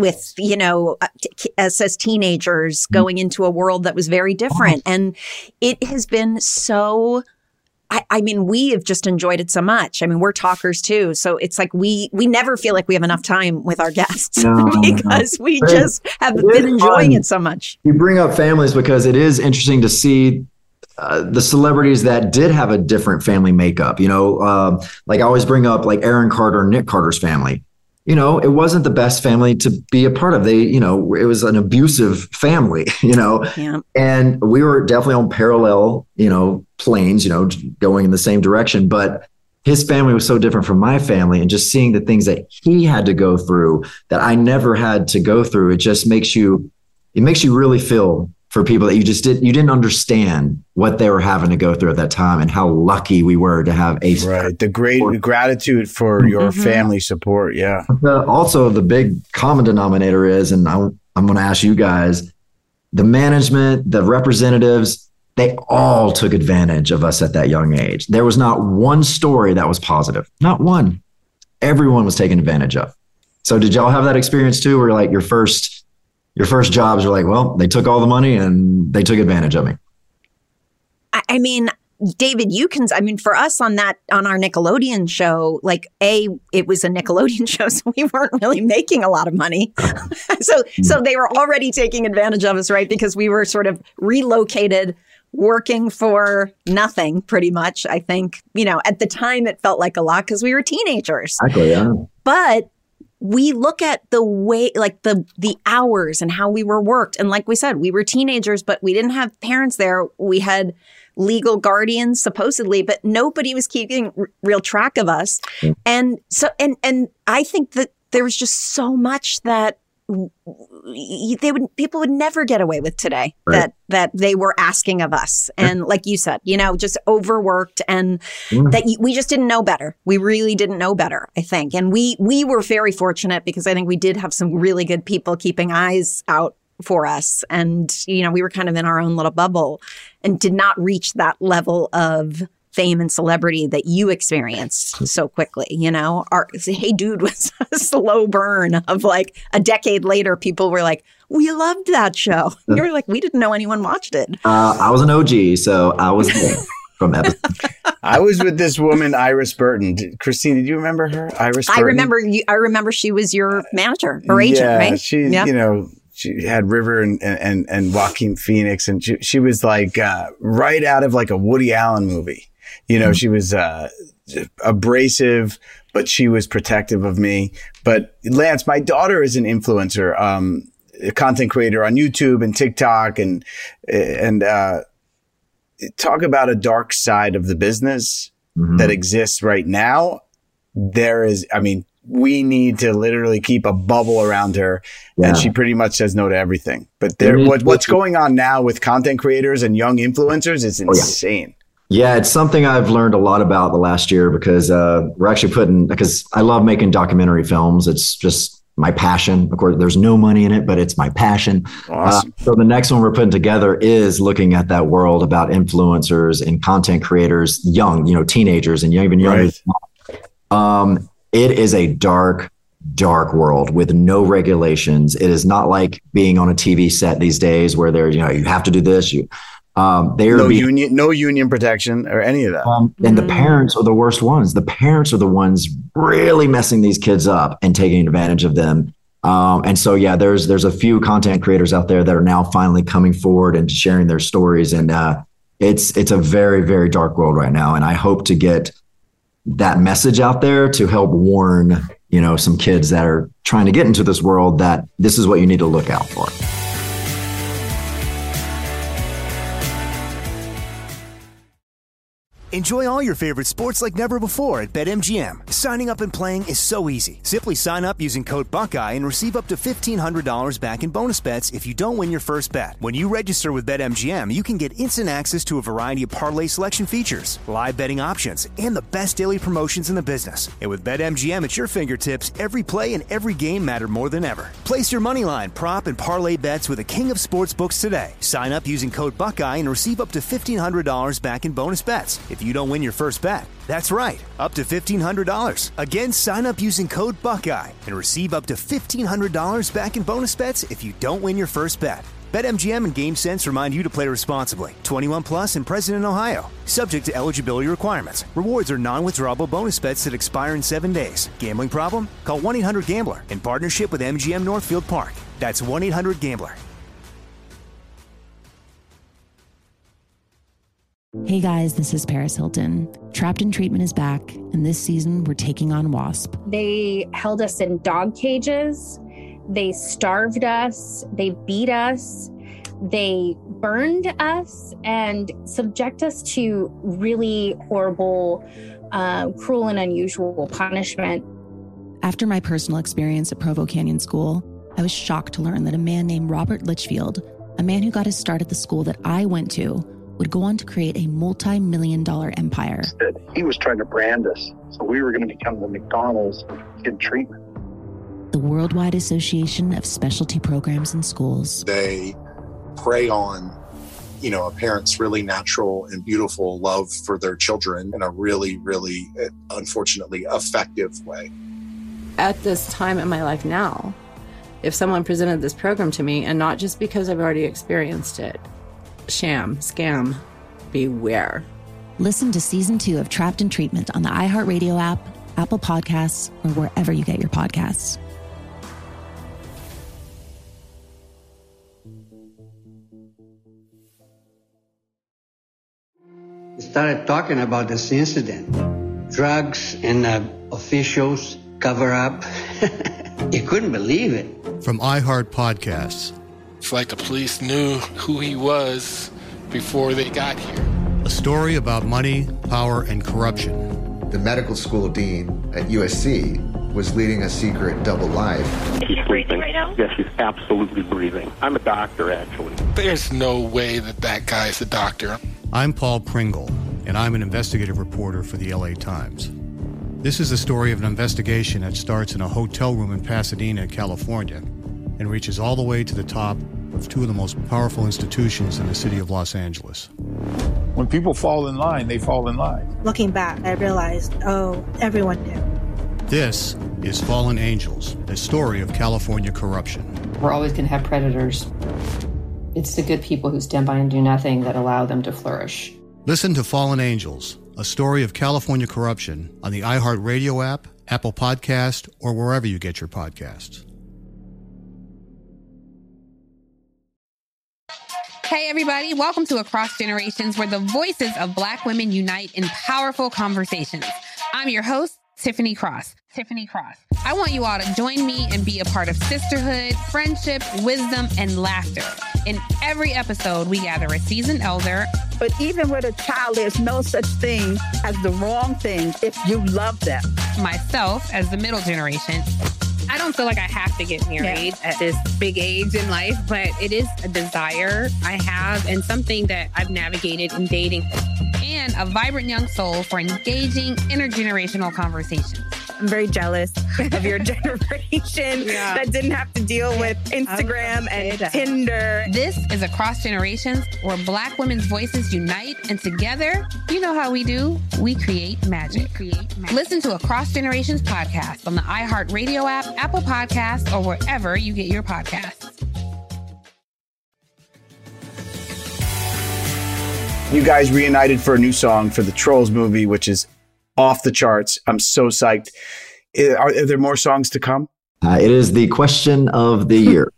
as teenagers going into a world that was very different. And it has been so, I mean, we have just enjoyed it so much. I mean, we're talkers too. So it's like we never feel like we have enough time with our guests because we just have been enjoying it so much. You bring up families because it is interesting to see the celebrities that did have a different family makeup. Like I always bring up like Aaron Carter, Nick Carter's family. It wasn't the best family to be a part of. It was an abusive family, Yeah. And we were definitely on parallel, planes, going in the same direction. But his family was so different from my family, and just seeing the things that he had to go through that I never had to go through, it just makes you really feel for people that you didn't understand what they were having to go through at that time, and how lucky we were to have a right. The great gratitude for your family support. Yeah. Also, the big common denominator is, and I'm going to ask you guys, the management, the representatives, they all took advantage of us at that young age. There was not one story that was positive, not one. Everyone was taken advantage of. So did y'all have that experience too, where like your first jobs were like, well, they took all the money and they took advantage of me? I mean, David, for us on our Nickelodeon show, like it was a Nickelodeon show, so we weren't really making a lot of money. So they were already taking advantage of us, right? Because we were sort of relocated, working for nothing pretty much. I think, at the time it felt like a lot because we were teenagers. Exactly, yeah. But we look at the way, like the hours and how we were worked. And like we said, we were teenagers, but we didn't have parents there. We had legal guardians, supposedly, but nobody was keeping real track of us. And so, and I think that there was just so much that people would never get away with today, right, that they were asking of us. And like you said, just overworked, and that we just didn't know better. We really didn't know better, I think. And we were very fortunate because I think we did have some really good people keeping eyes out for us. And, we were kind of in our own little bubble and did not reach that level of fame and celebrity that you experienced so quickly. Our Hey Dude was a slow burn of like a decade later. People were like, we loved that show. You were like, we didn't know anyone watched it. I was an OG, so I was there from episode. I was with this woman, Iris Burton. Christine, did you remember her? Iris Burton? I remember she was your manager or agent, right? She had River and Joaquin Phoenix, and she was like right out of like a Woody Allen movie. She was abrasive, but she was protective of me. But Lance, my daughter is an influencer, a content creator on YouTube and TikTok, and talk about a dark side of the business that exists right now. We need to literally keep a bubble around her, and she pretty much says no to everything. But what's going on now with content creators and young influencers is insane. Yeah, it's something I've learned a lot about the last year because we're actually because I love making documentary films. It's just my passion. Of course, there's no money in it, but it's my passion. Awesome. So the next one we're putting together is looking at that world about influencers and content creators, young, teenagers and even younger. Right. It is a dark world with no regulations. It is not like being on a TV set these days where there's, you have to do this. No union protection or any of that. And the parents are the worst ones. The parents are the ones really messing these kids up and taking advantage of them. And so, there's a few content creators out there that are now finally coming forward and sharing their stories. And it's a very, very dark world right now. And I hope to get that message out there to help warn, some kids that are trying to get into this world that this is what you need to look out for. Enjoy all your favorite sports like never before at BetMGM. Signing up and playing is so easy. Simply sign up using code Buckeye and receive up to $1,500 back in bonus bets if you don't win your first bet. When you register with BetMGM, you can get instant access to a variety of parlay selection features, live betting options, and the best daily promotions in the business. And with BetMGM at your fingertips, every play and every game matter more than ever. Place your moneyline, prop, and parlay bets with the king of sportsbooks today. Sign up using code Buckeye and receive up to $1,500 back in bonus bets if you don't win your first bet. That's right, up to $1,500. Again, sign up using code Buckeye and receive up to $1,500 back in bonus bets if you don't win your first bet. BetMGM and GameSense remind you to play responsibly. 21 plus and present in Ohio. Subject to eligibility requirements. Rewards are non-withdrawable bonus bets that expire in 7 days. Gambling problem? Call 1-800-GAMBLER in partnership with MGM Northfield Park. That's 1-800-GAMBLER. Hey guys, this is Paris Hilton. Trapped in Treatment is back, and this season we're taking on WASP. They held us in dog cages. They starved us. They beat us. They burned us and subject us to really horrible, cruel and unusual punishment. After my personal experience at Provo Canyon School, I was shocked to learn that a man named Robert Litchfield, a man who got his start at the school that I went to, would go on to create a multi-million-dollar empire. He was trying to brand us, so we were going to become the McDonald's of kid treatment. The Worldwide Association of Specialty Programs in Schools. They prey on, a parent's really natural and beautiful love for their children in a really, really, unfortunately, effective way. At this time in my life now, if someone presented this program to me, and not just because I've already experienced it, sham, scam, beware. Listen to Season 2 of Trapped in Treatment on the iHeartRadio app, Apple Podcasts, or wherever you get your podcasts. We started talking about this incident. Drugs and officials cover up. You couldn't believe it. From iHeart Podcasts. It's like the police knew who he was before they got here. A story about money, power, and corruption. The medical school dean at USC was leading a secret double life. He's breathing right now? Yes, he's absolutely breathing. I'm a doctor, actually. There's no way that guy's a doctor. I'm Paul Pringle, and I'm an investigative reporter for the LA Times. This is the story of an investigation that starts in a hotel room in Pasadena, California, and reaches all the way to the top of two of the most powerful institutions in the city of Los Angeles. When people fall in line, they fall in line. Looking back, I realized, everyone knew. This is Fallen Angels, a story of California corruption. We're always going to have predators. It's the good people who stand by and do nothing that allow them to flourish. Listen to Fallen Angels, a story of California corruption on the iHeartRadio app, Apple Podcast, or wherever you get your podcasts. Hey everybody, welcome to Across Generations, where the voices of Black women unite in powerful conversations. I'm your host, Tiffany Cross. I want you all to join me and be a part of sisterhood, friendship, wisdom, and laughter. In every episode, we gather a seasoned elder. But even with a child, there's no such thing as the wrong thing if you love them. Myself as the middle generation. I don't feel like I have to get married at this big age in life, but it is a desire I have and something that I've navigated in dating. And a vibrant young soul for engaging intergenerational conversations. I'm very jealous of your generation that didn't have to deal with Instagram and Tinder. This is Across Generations, where Black women's voices unite, and together, you know how we do, we create magic. Listen to Across Generations podcast on the iHeartRadio app, Apple Podcasts, or wherever you get your podcasts. You guys reunited for a new song for the Trolls movie, which is off the charts. I'm so psyched. Are there more songs to come? It is the question of the year.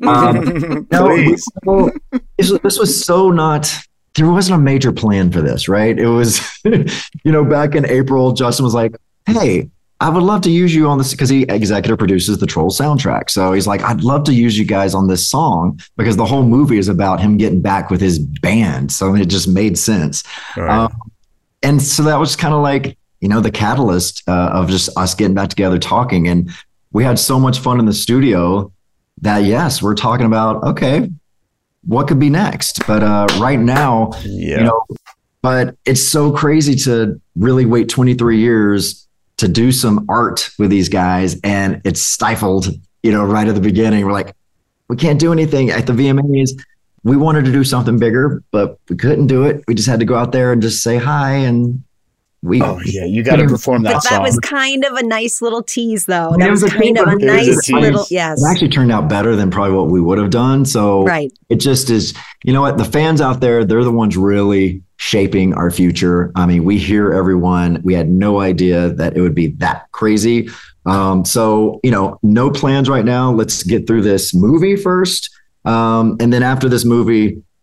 This was so not, there wasn't a major plan for this, right? It was, back in April, Justin was like, hey, I would love to use you on this, because he executive produces the Trolls soundtrack. So he's like, I'd love to use you guys on this song, because the whole movie is about him getting back with his band. So it just made sense. Right. And so that was kind of like, the catalyst of just us getting back together talking. And we had so much fun in the studio that, yes, we're talking about, okay, what could be next? But right now, but it's so crazy to really wait 23 years to do some art with these guys. And it's stifled, right at the beginning. We're like, we can't do anything at the VMAs. We wanted to do something bigger, but we couldn't do it. We just had to go out there and just say hi. And you got to perform that song. That was kind of a nice little tease, though. That was kind of a nice little, yes. It actually turned out better than probably what we would have done. So it just is, the fans out there, they're the ones really shaping our future. I mean, we hear everyone. We had no idea that it would be that crazy. So, no plans right now. Let's get through this movie first. And then after this movie,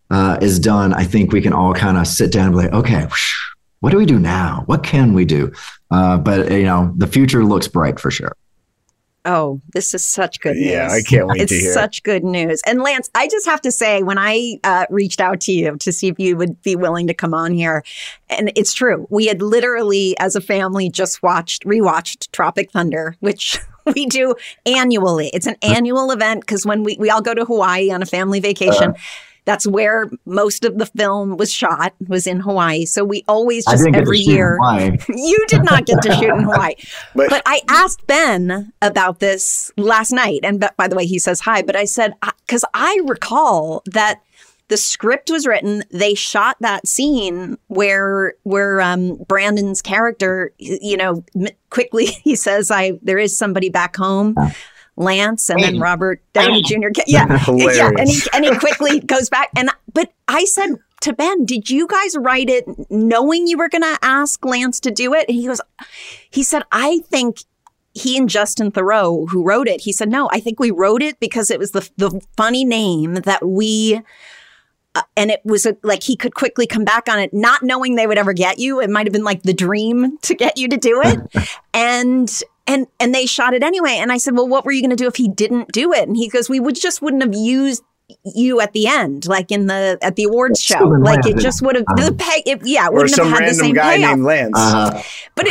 is done, I think we can all kind of sit down and be like, okay, what do we do now? What can we do? But the future looks bright for sure. Oh, this is such good news. Yeah, I can't wait to hear. It's such good news. And Lance, I just have to say, when I reached out to you to see if you would be willing to come on here, and it's true, we had literally, as a family, just rewatched Tropic Thunder, which we do annually. It's an annual event because when we all go to Hawaii on a family vacation, that's where most of the film was shot, was in Hawaii. So we always just every year. You did not get to shoot in Hawaii. But I asked Ben about this last night. And by the way, he says hi. But I said, because I recall that the script was written, they shot that scene where Brandon's character, quickly he says, there is somebody back home. Lance, and then Robert Downey Jr. Yeah, and he quickly goes back. But I said to Ben, "Did you guys write it knowing you were going to ask Lance to do it?" And he said, "I think he and Justin Theroux, who wrote it, he said, no, I think we wrote it because it was the funny name that we." And it was like he could quickly come back on it, not knowing they would ever get you. It might have been like the dream to get you to do it, and they shot it anyway. And I said, well, what were you going to do if he didn't do it? And he goes, we wouldn't have used you at the end, like at the awards show. Like it just would have wouldn't have had the same guy payoff. named Lance, but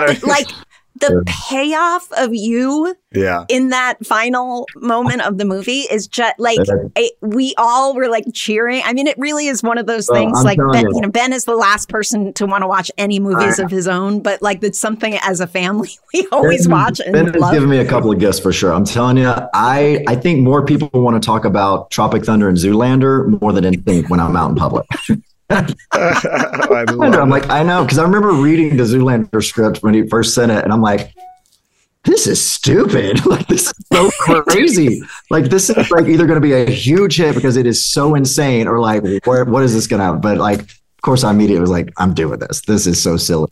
the payoff of you in that final moment of the movie is just like we all were like cheering. I mean, it really is one of those things. Like Ben is the last person to want to watch any movies of his own, but like it's something as a family we always watch. And Ben has given me a couple of gifts for sure. I'm telling you, I think more people want to talk about Tropic Thunder and Zoolander more than anything when I'm out in public. I'm like, I know, because I remember reading the Zoolander script when he first sent it, and I'm like, this is stupid. Like, this is so crazy. Like, this is like either going to be a huge hit because it is so insane, or like, what is this going to happen? But like, of course, I immediately was like, I'm doing this. This is so silly.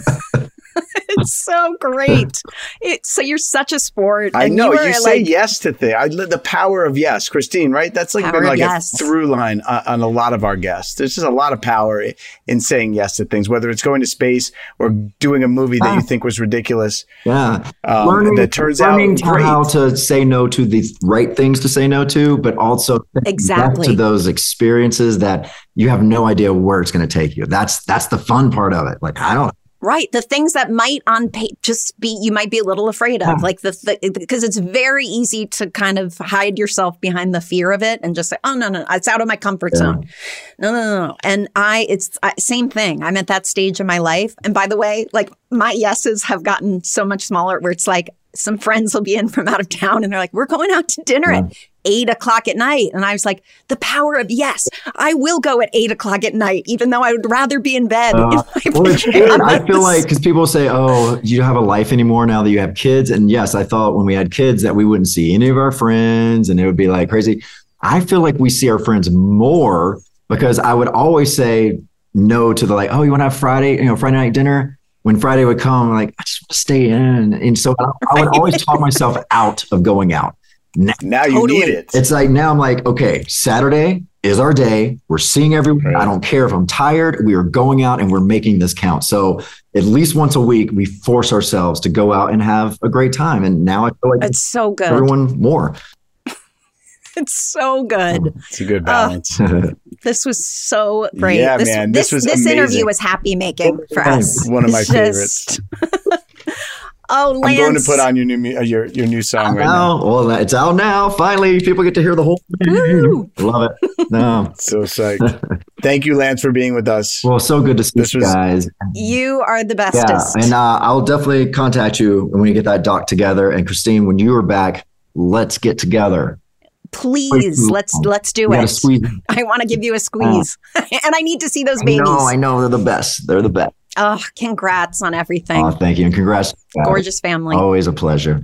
It's so great. So you're such a sport. I know. You say yes to things. The power of yes, Christine, right? That's like been like a through line on a lot of our guests. There's just a lot of power in saying yes to things, whether it's going to space or doing a movie that you think was ridiculous. Yeah. That turns out great. How to say no to the right things to say no to, but also to those experiences that you have no idea where it's going to take you. That's the fun part of it. Like, I don't know. Right. The things that might you might be a little afraid of, like because it's very easy to kind of hide yourself behind the fear of it and just say, oh, no, it's out of my comfort zone. No. And it's same thing. I'm at that stage in my life. And by the way, like my yeses have gotten so much smaller where it's like some friends will be in from out of town and they're like, we're going out to dinner at 8:00 at night. And I was like, the power of yes, I will go at 8:00 at night, even though I would rather be in bed. It's good. I feel like, because people say, oh, you don't have a life anymore now that you have kids. And yes, I thought when we had kids that we wouldn't see any of our friends and it would be like crazy. I feel like we see our friends more because I would always say no to the like, oh, you want to have Friday night dinner? When Friday would come, I'm like, I just want to stay in. And so I would always talk myself out of going out. Now you need it. It's like, now I'm like, okay, Saturday is our day. We're seeing everyone. Right. I don't care if I'm tired. We are going out and we're making this count. So at least once a week, we force ourselves to go out and have a great time. And now I feel like it's so good. Everyone more. It's so good. It's a good balance. This was so great. Yeah, man. This interview was happy making for us. One of my favorites. Oh, Lance. I'm going to put on your new song right now. Well, it's out now. Finally, people get to hear the whole thing. Love it. No. So psyched. Thank you, Lance, for being with us. Well, so good to see you guys. You are the bestest. Yeah, and I'll definitely contact you when you get that doc together. And Christine, when you are back, let's get together. Please, let's do it. I want to give you a squeeze. And I need to see those babies. I know. They're the best. They're the best. Oh, congrats on everything. Oh, thank you. And congrats. Gorgeous family. Always a pleasure.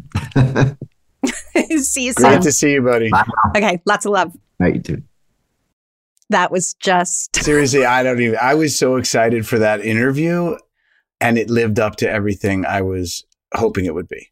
See you soon. Great to see you, buddy. Bye. Okay. Lots of love. All right, you too. That was just... Seriously, I was so excited for that interview and it lived up to everything I was hoping it would be.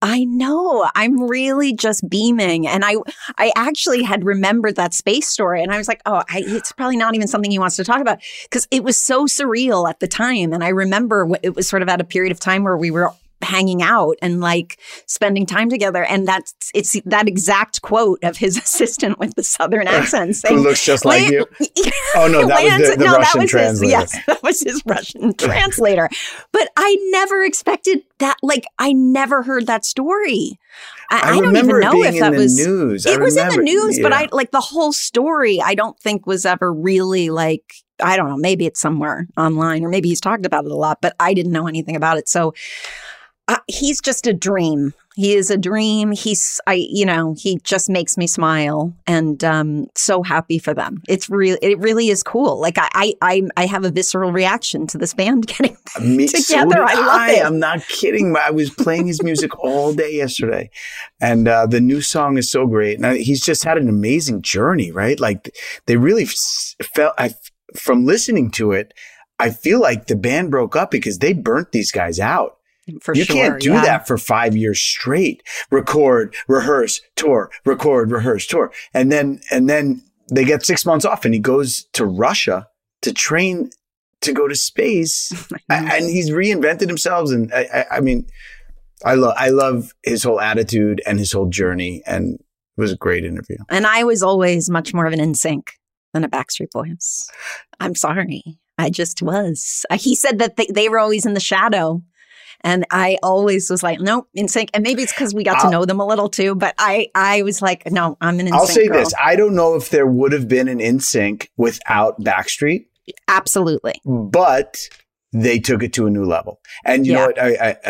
I know. I'm really just beaming. And I actually had remembered that space story. And I was like, it's probably not even something he wants to talk about because it was so surreal at the time. And I remember it was sort of at a period of time where we were hanging out and like spending time together. And it's that exact quote of his assistant with the Southern accent saying, who looks just like you. Oh no, that was the Russian translator. Yes, that was his Russian translator. But I never expected that. Like I never heard that story. I don't even know if that was news. It was in the news, but I like the whole story. I don't think was ever really like, I don't know, maybe it's somewhere online or maybe he's talked about it a lot, but I didn't know anything about it. So he's just a dream. He is a dream. He just makes me smile and so happy for them. It really is cool. Like I have a visceral reaction to this band getting together. So I love it. I'm not kidding. I was playing his music all day yesterday, and the new song is so great. And he's just had an amazing journey, right? Like they really felt. From listening to it, I feel like the band broke up because they burnt these guys out. You can't do that for 5 years straight. Record, rehearse, tour, record, rehearse, tour. And then they get 6 months off and he goes to Russia to train to go to space. And he's reinvented himself. And I mean, I love his whole attitude and his whole journey. And it was a great interview. And I was always much more of an NSYNC than a Backstreet Boys. I'm sorry. I just was. He said that they were always in the shadow. And I always was like, nope, NSYNC. And maybe it's because we got to know them a little too. But I was like, no, I'm an NSYNC I'll say girl. This. I don't know if there would have been an NSYNC without Backstreet. Absolutely. But they took it to a new level. And you know what?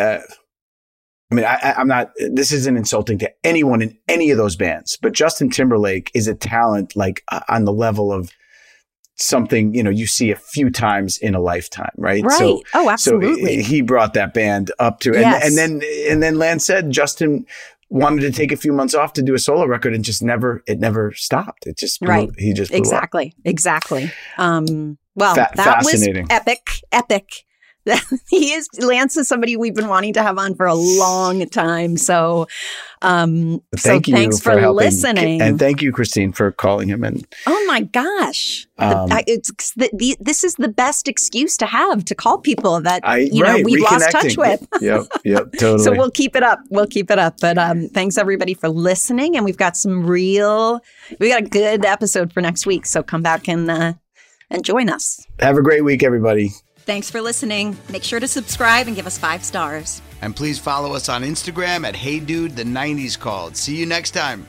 I'm not, this isn't insulting to anyone in any of those bands, but Justin Timberlake is a talent like on the level of something, you see a few times in a lifetime, right? Right. Absolutely. So he brought that band up to, and then Lance said Justin wanted to take a few months off to do a solo record and it never stopped. It just blew, he just blew up. Exactly. That was epic. Lance is somebody we've been wanting to have on for a long time. So, thanks for listening. And thank you, Christine, for calling him in. Oh my gosh. This is the best excuse to have to call people that, we've lost touch with. Yep, totally. So we'll keep it up. But thanks everybody for listening. And we've got we got a good episode for next week. So come back and join us. Have a great week, everybody. Thanks for listening. Make sure to subscribe and give us 5 stars. And please follow us on Instagram at HeyDude, the 90s Called. See you next time.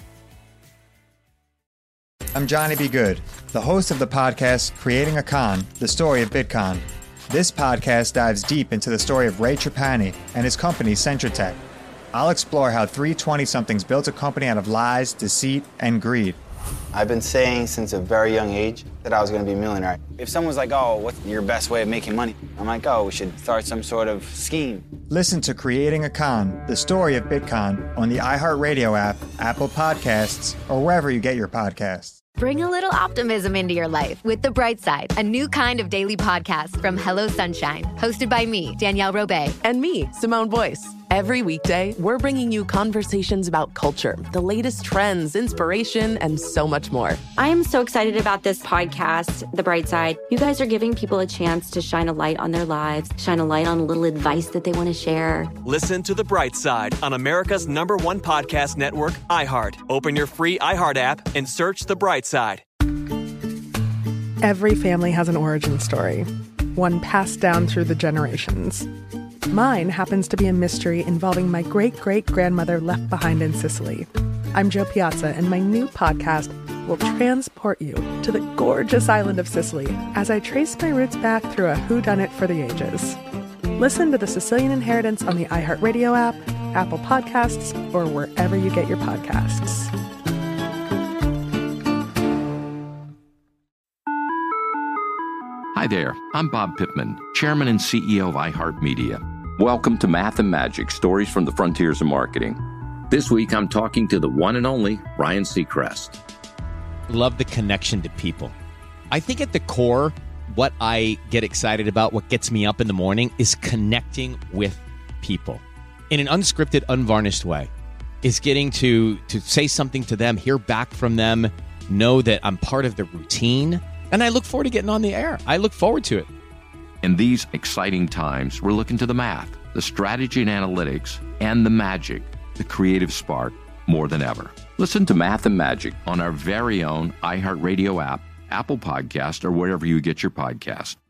I'm Johnny B. Good, the host of the podcast Creating a Con, the story of Bitcoin. This podcast dives deep into the story of Ray Trapani and his company Centratech. I'll explore how 3 20-somethings built a company out of lies, deceit, and greed. I've been saying since a very young age that I was going to be a millionaire. If someone's like, oh, what's your best way of making money? I'm like, oh, we should start some sort of scheme. Listen to Creating a Con, the story of Bitcoin on the iHeartRadio app, Apple Podcasts, or wherever you get your podcasts. Bring a little optimism into your life with The Bright Side, a new kind of daily podcast from Hello Sunshine, hosted by me, Danielle Robay. And me, Simone Boyce. Every weekday, we're bringing you conversations about culture, the latest trends, inspiration, and so much more. I am so excited about this podcast, The Bright Side. You guys are giving people a chance to shine a light on their lives, shine a light on a little advice that they want to share. Listen to The Bright Side on America's #1 podcast network, iHeart. Open your free iHeart app and search The Bright Side. Every family has an origin story, one passed down through the generations. Mine happens to be a mystery involving my great-great-grandmother left behind in Sicily. I'm Jo Piazza, and my new podcast will transport you to the gorgeous island of Sicily as I trace my roots back through a whodunit for the ages. Listen to The Sicilian Inheritance on the iHeartRadio app, Apple Podcasts, or wherever you get your podcasts. Hi there, I'm Bob Pittman, Chairman and CEO of iHeartMedia. Welcome to Math and Magic, Stories from the Frontiers of Marketing. This week, I'm talking to the one and only Ryan Seacrest. Love the connection to people. I think at the core, what I get excited about, what gets me up in the morning, is connecting with people. in an unscripted, unvarnished way. Is getting to say something to them, hear back from them, know that I'm part of the routine. And I look forward to getting on the air. I look forward to it. In these exciting times, we're looking to the math, the strategy and analytics, and the magic, the creative spark, more than ever. Listen to Math and Magic on our very own iHeartRadio app, Apple Podcast, or wherever you get your podcast.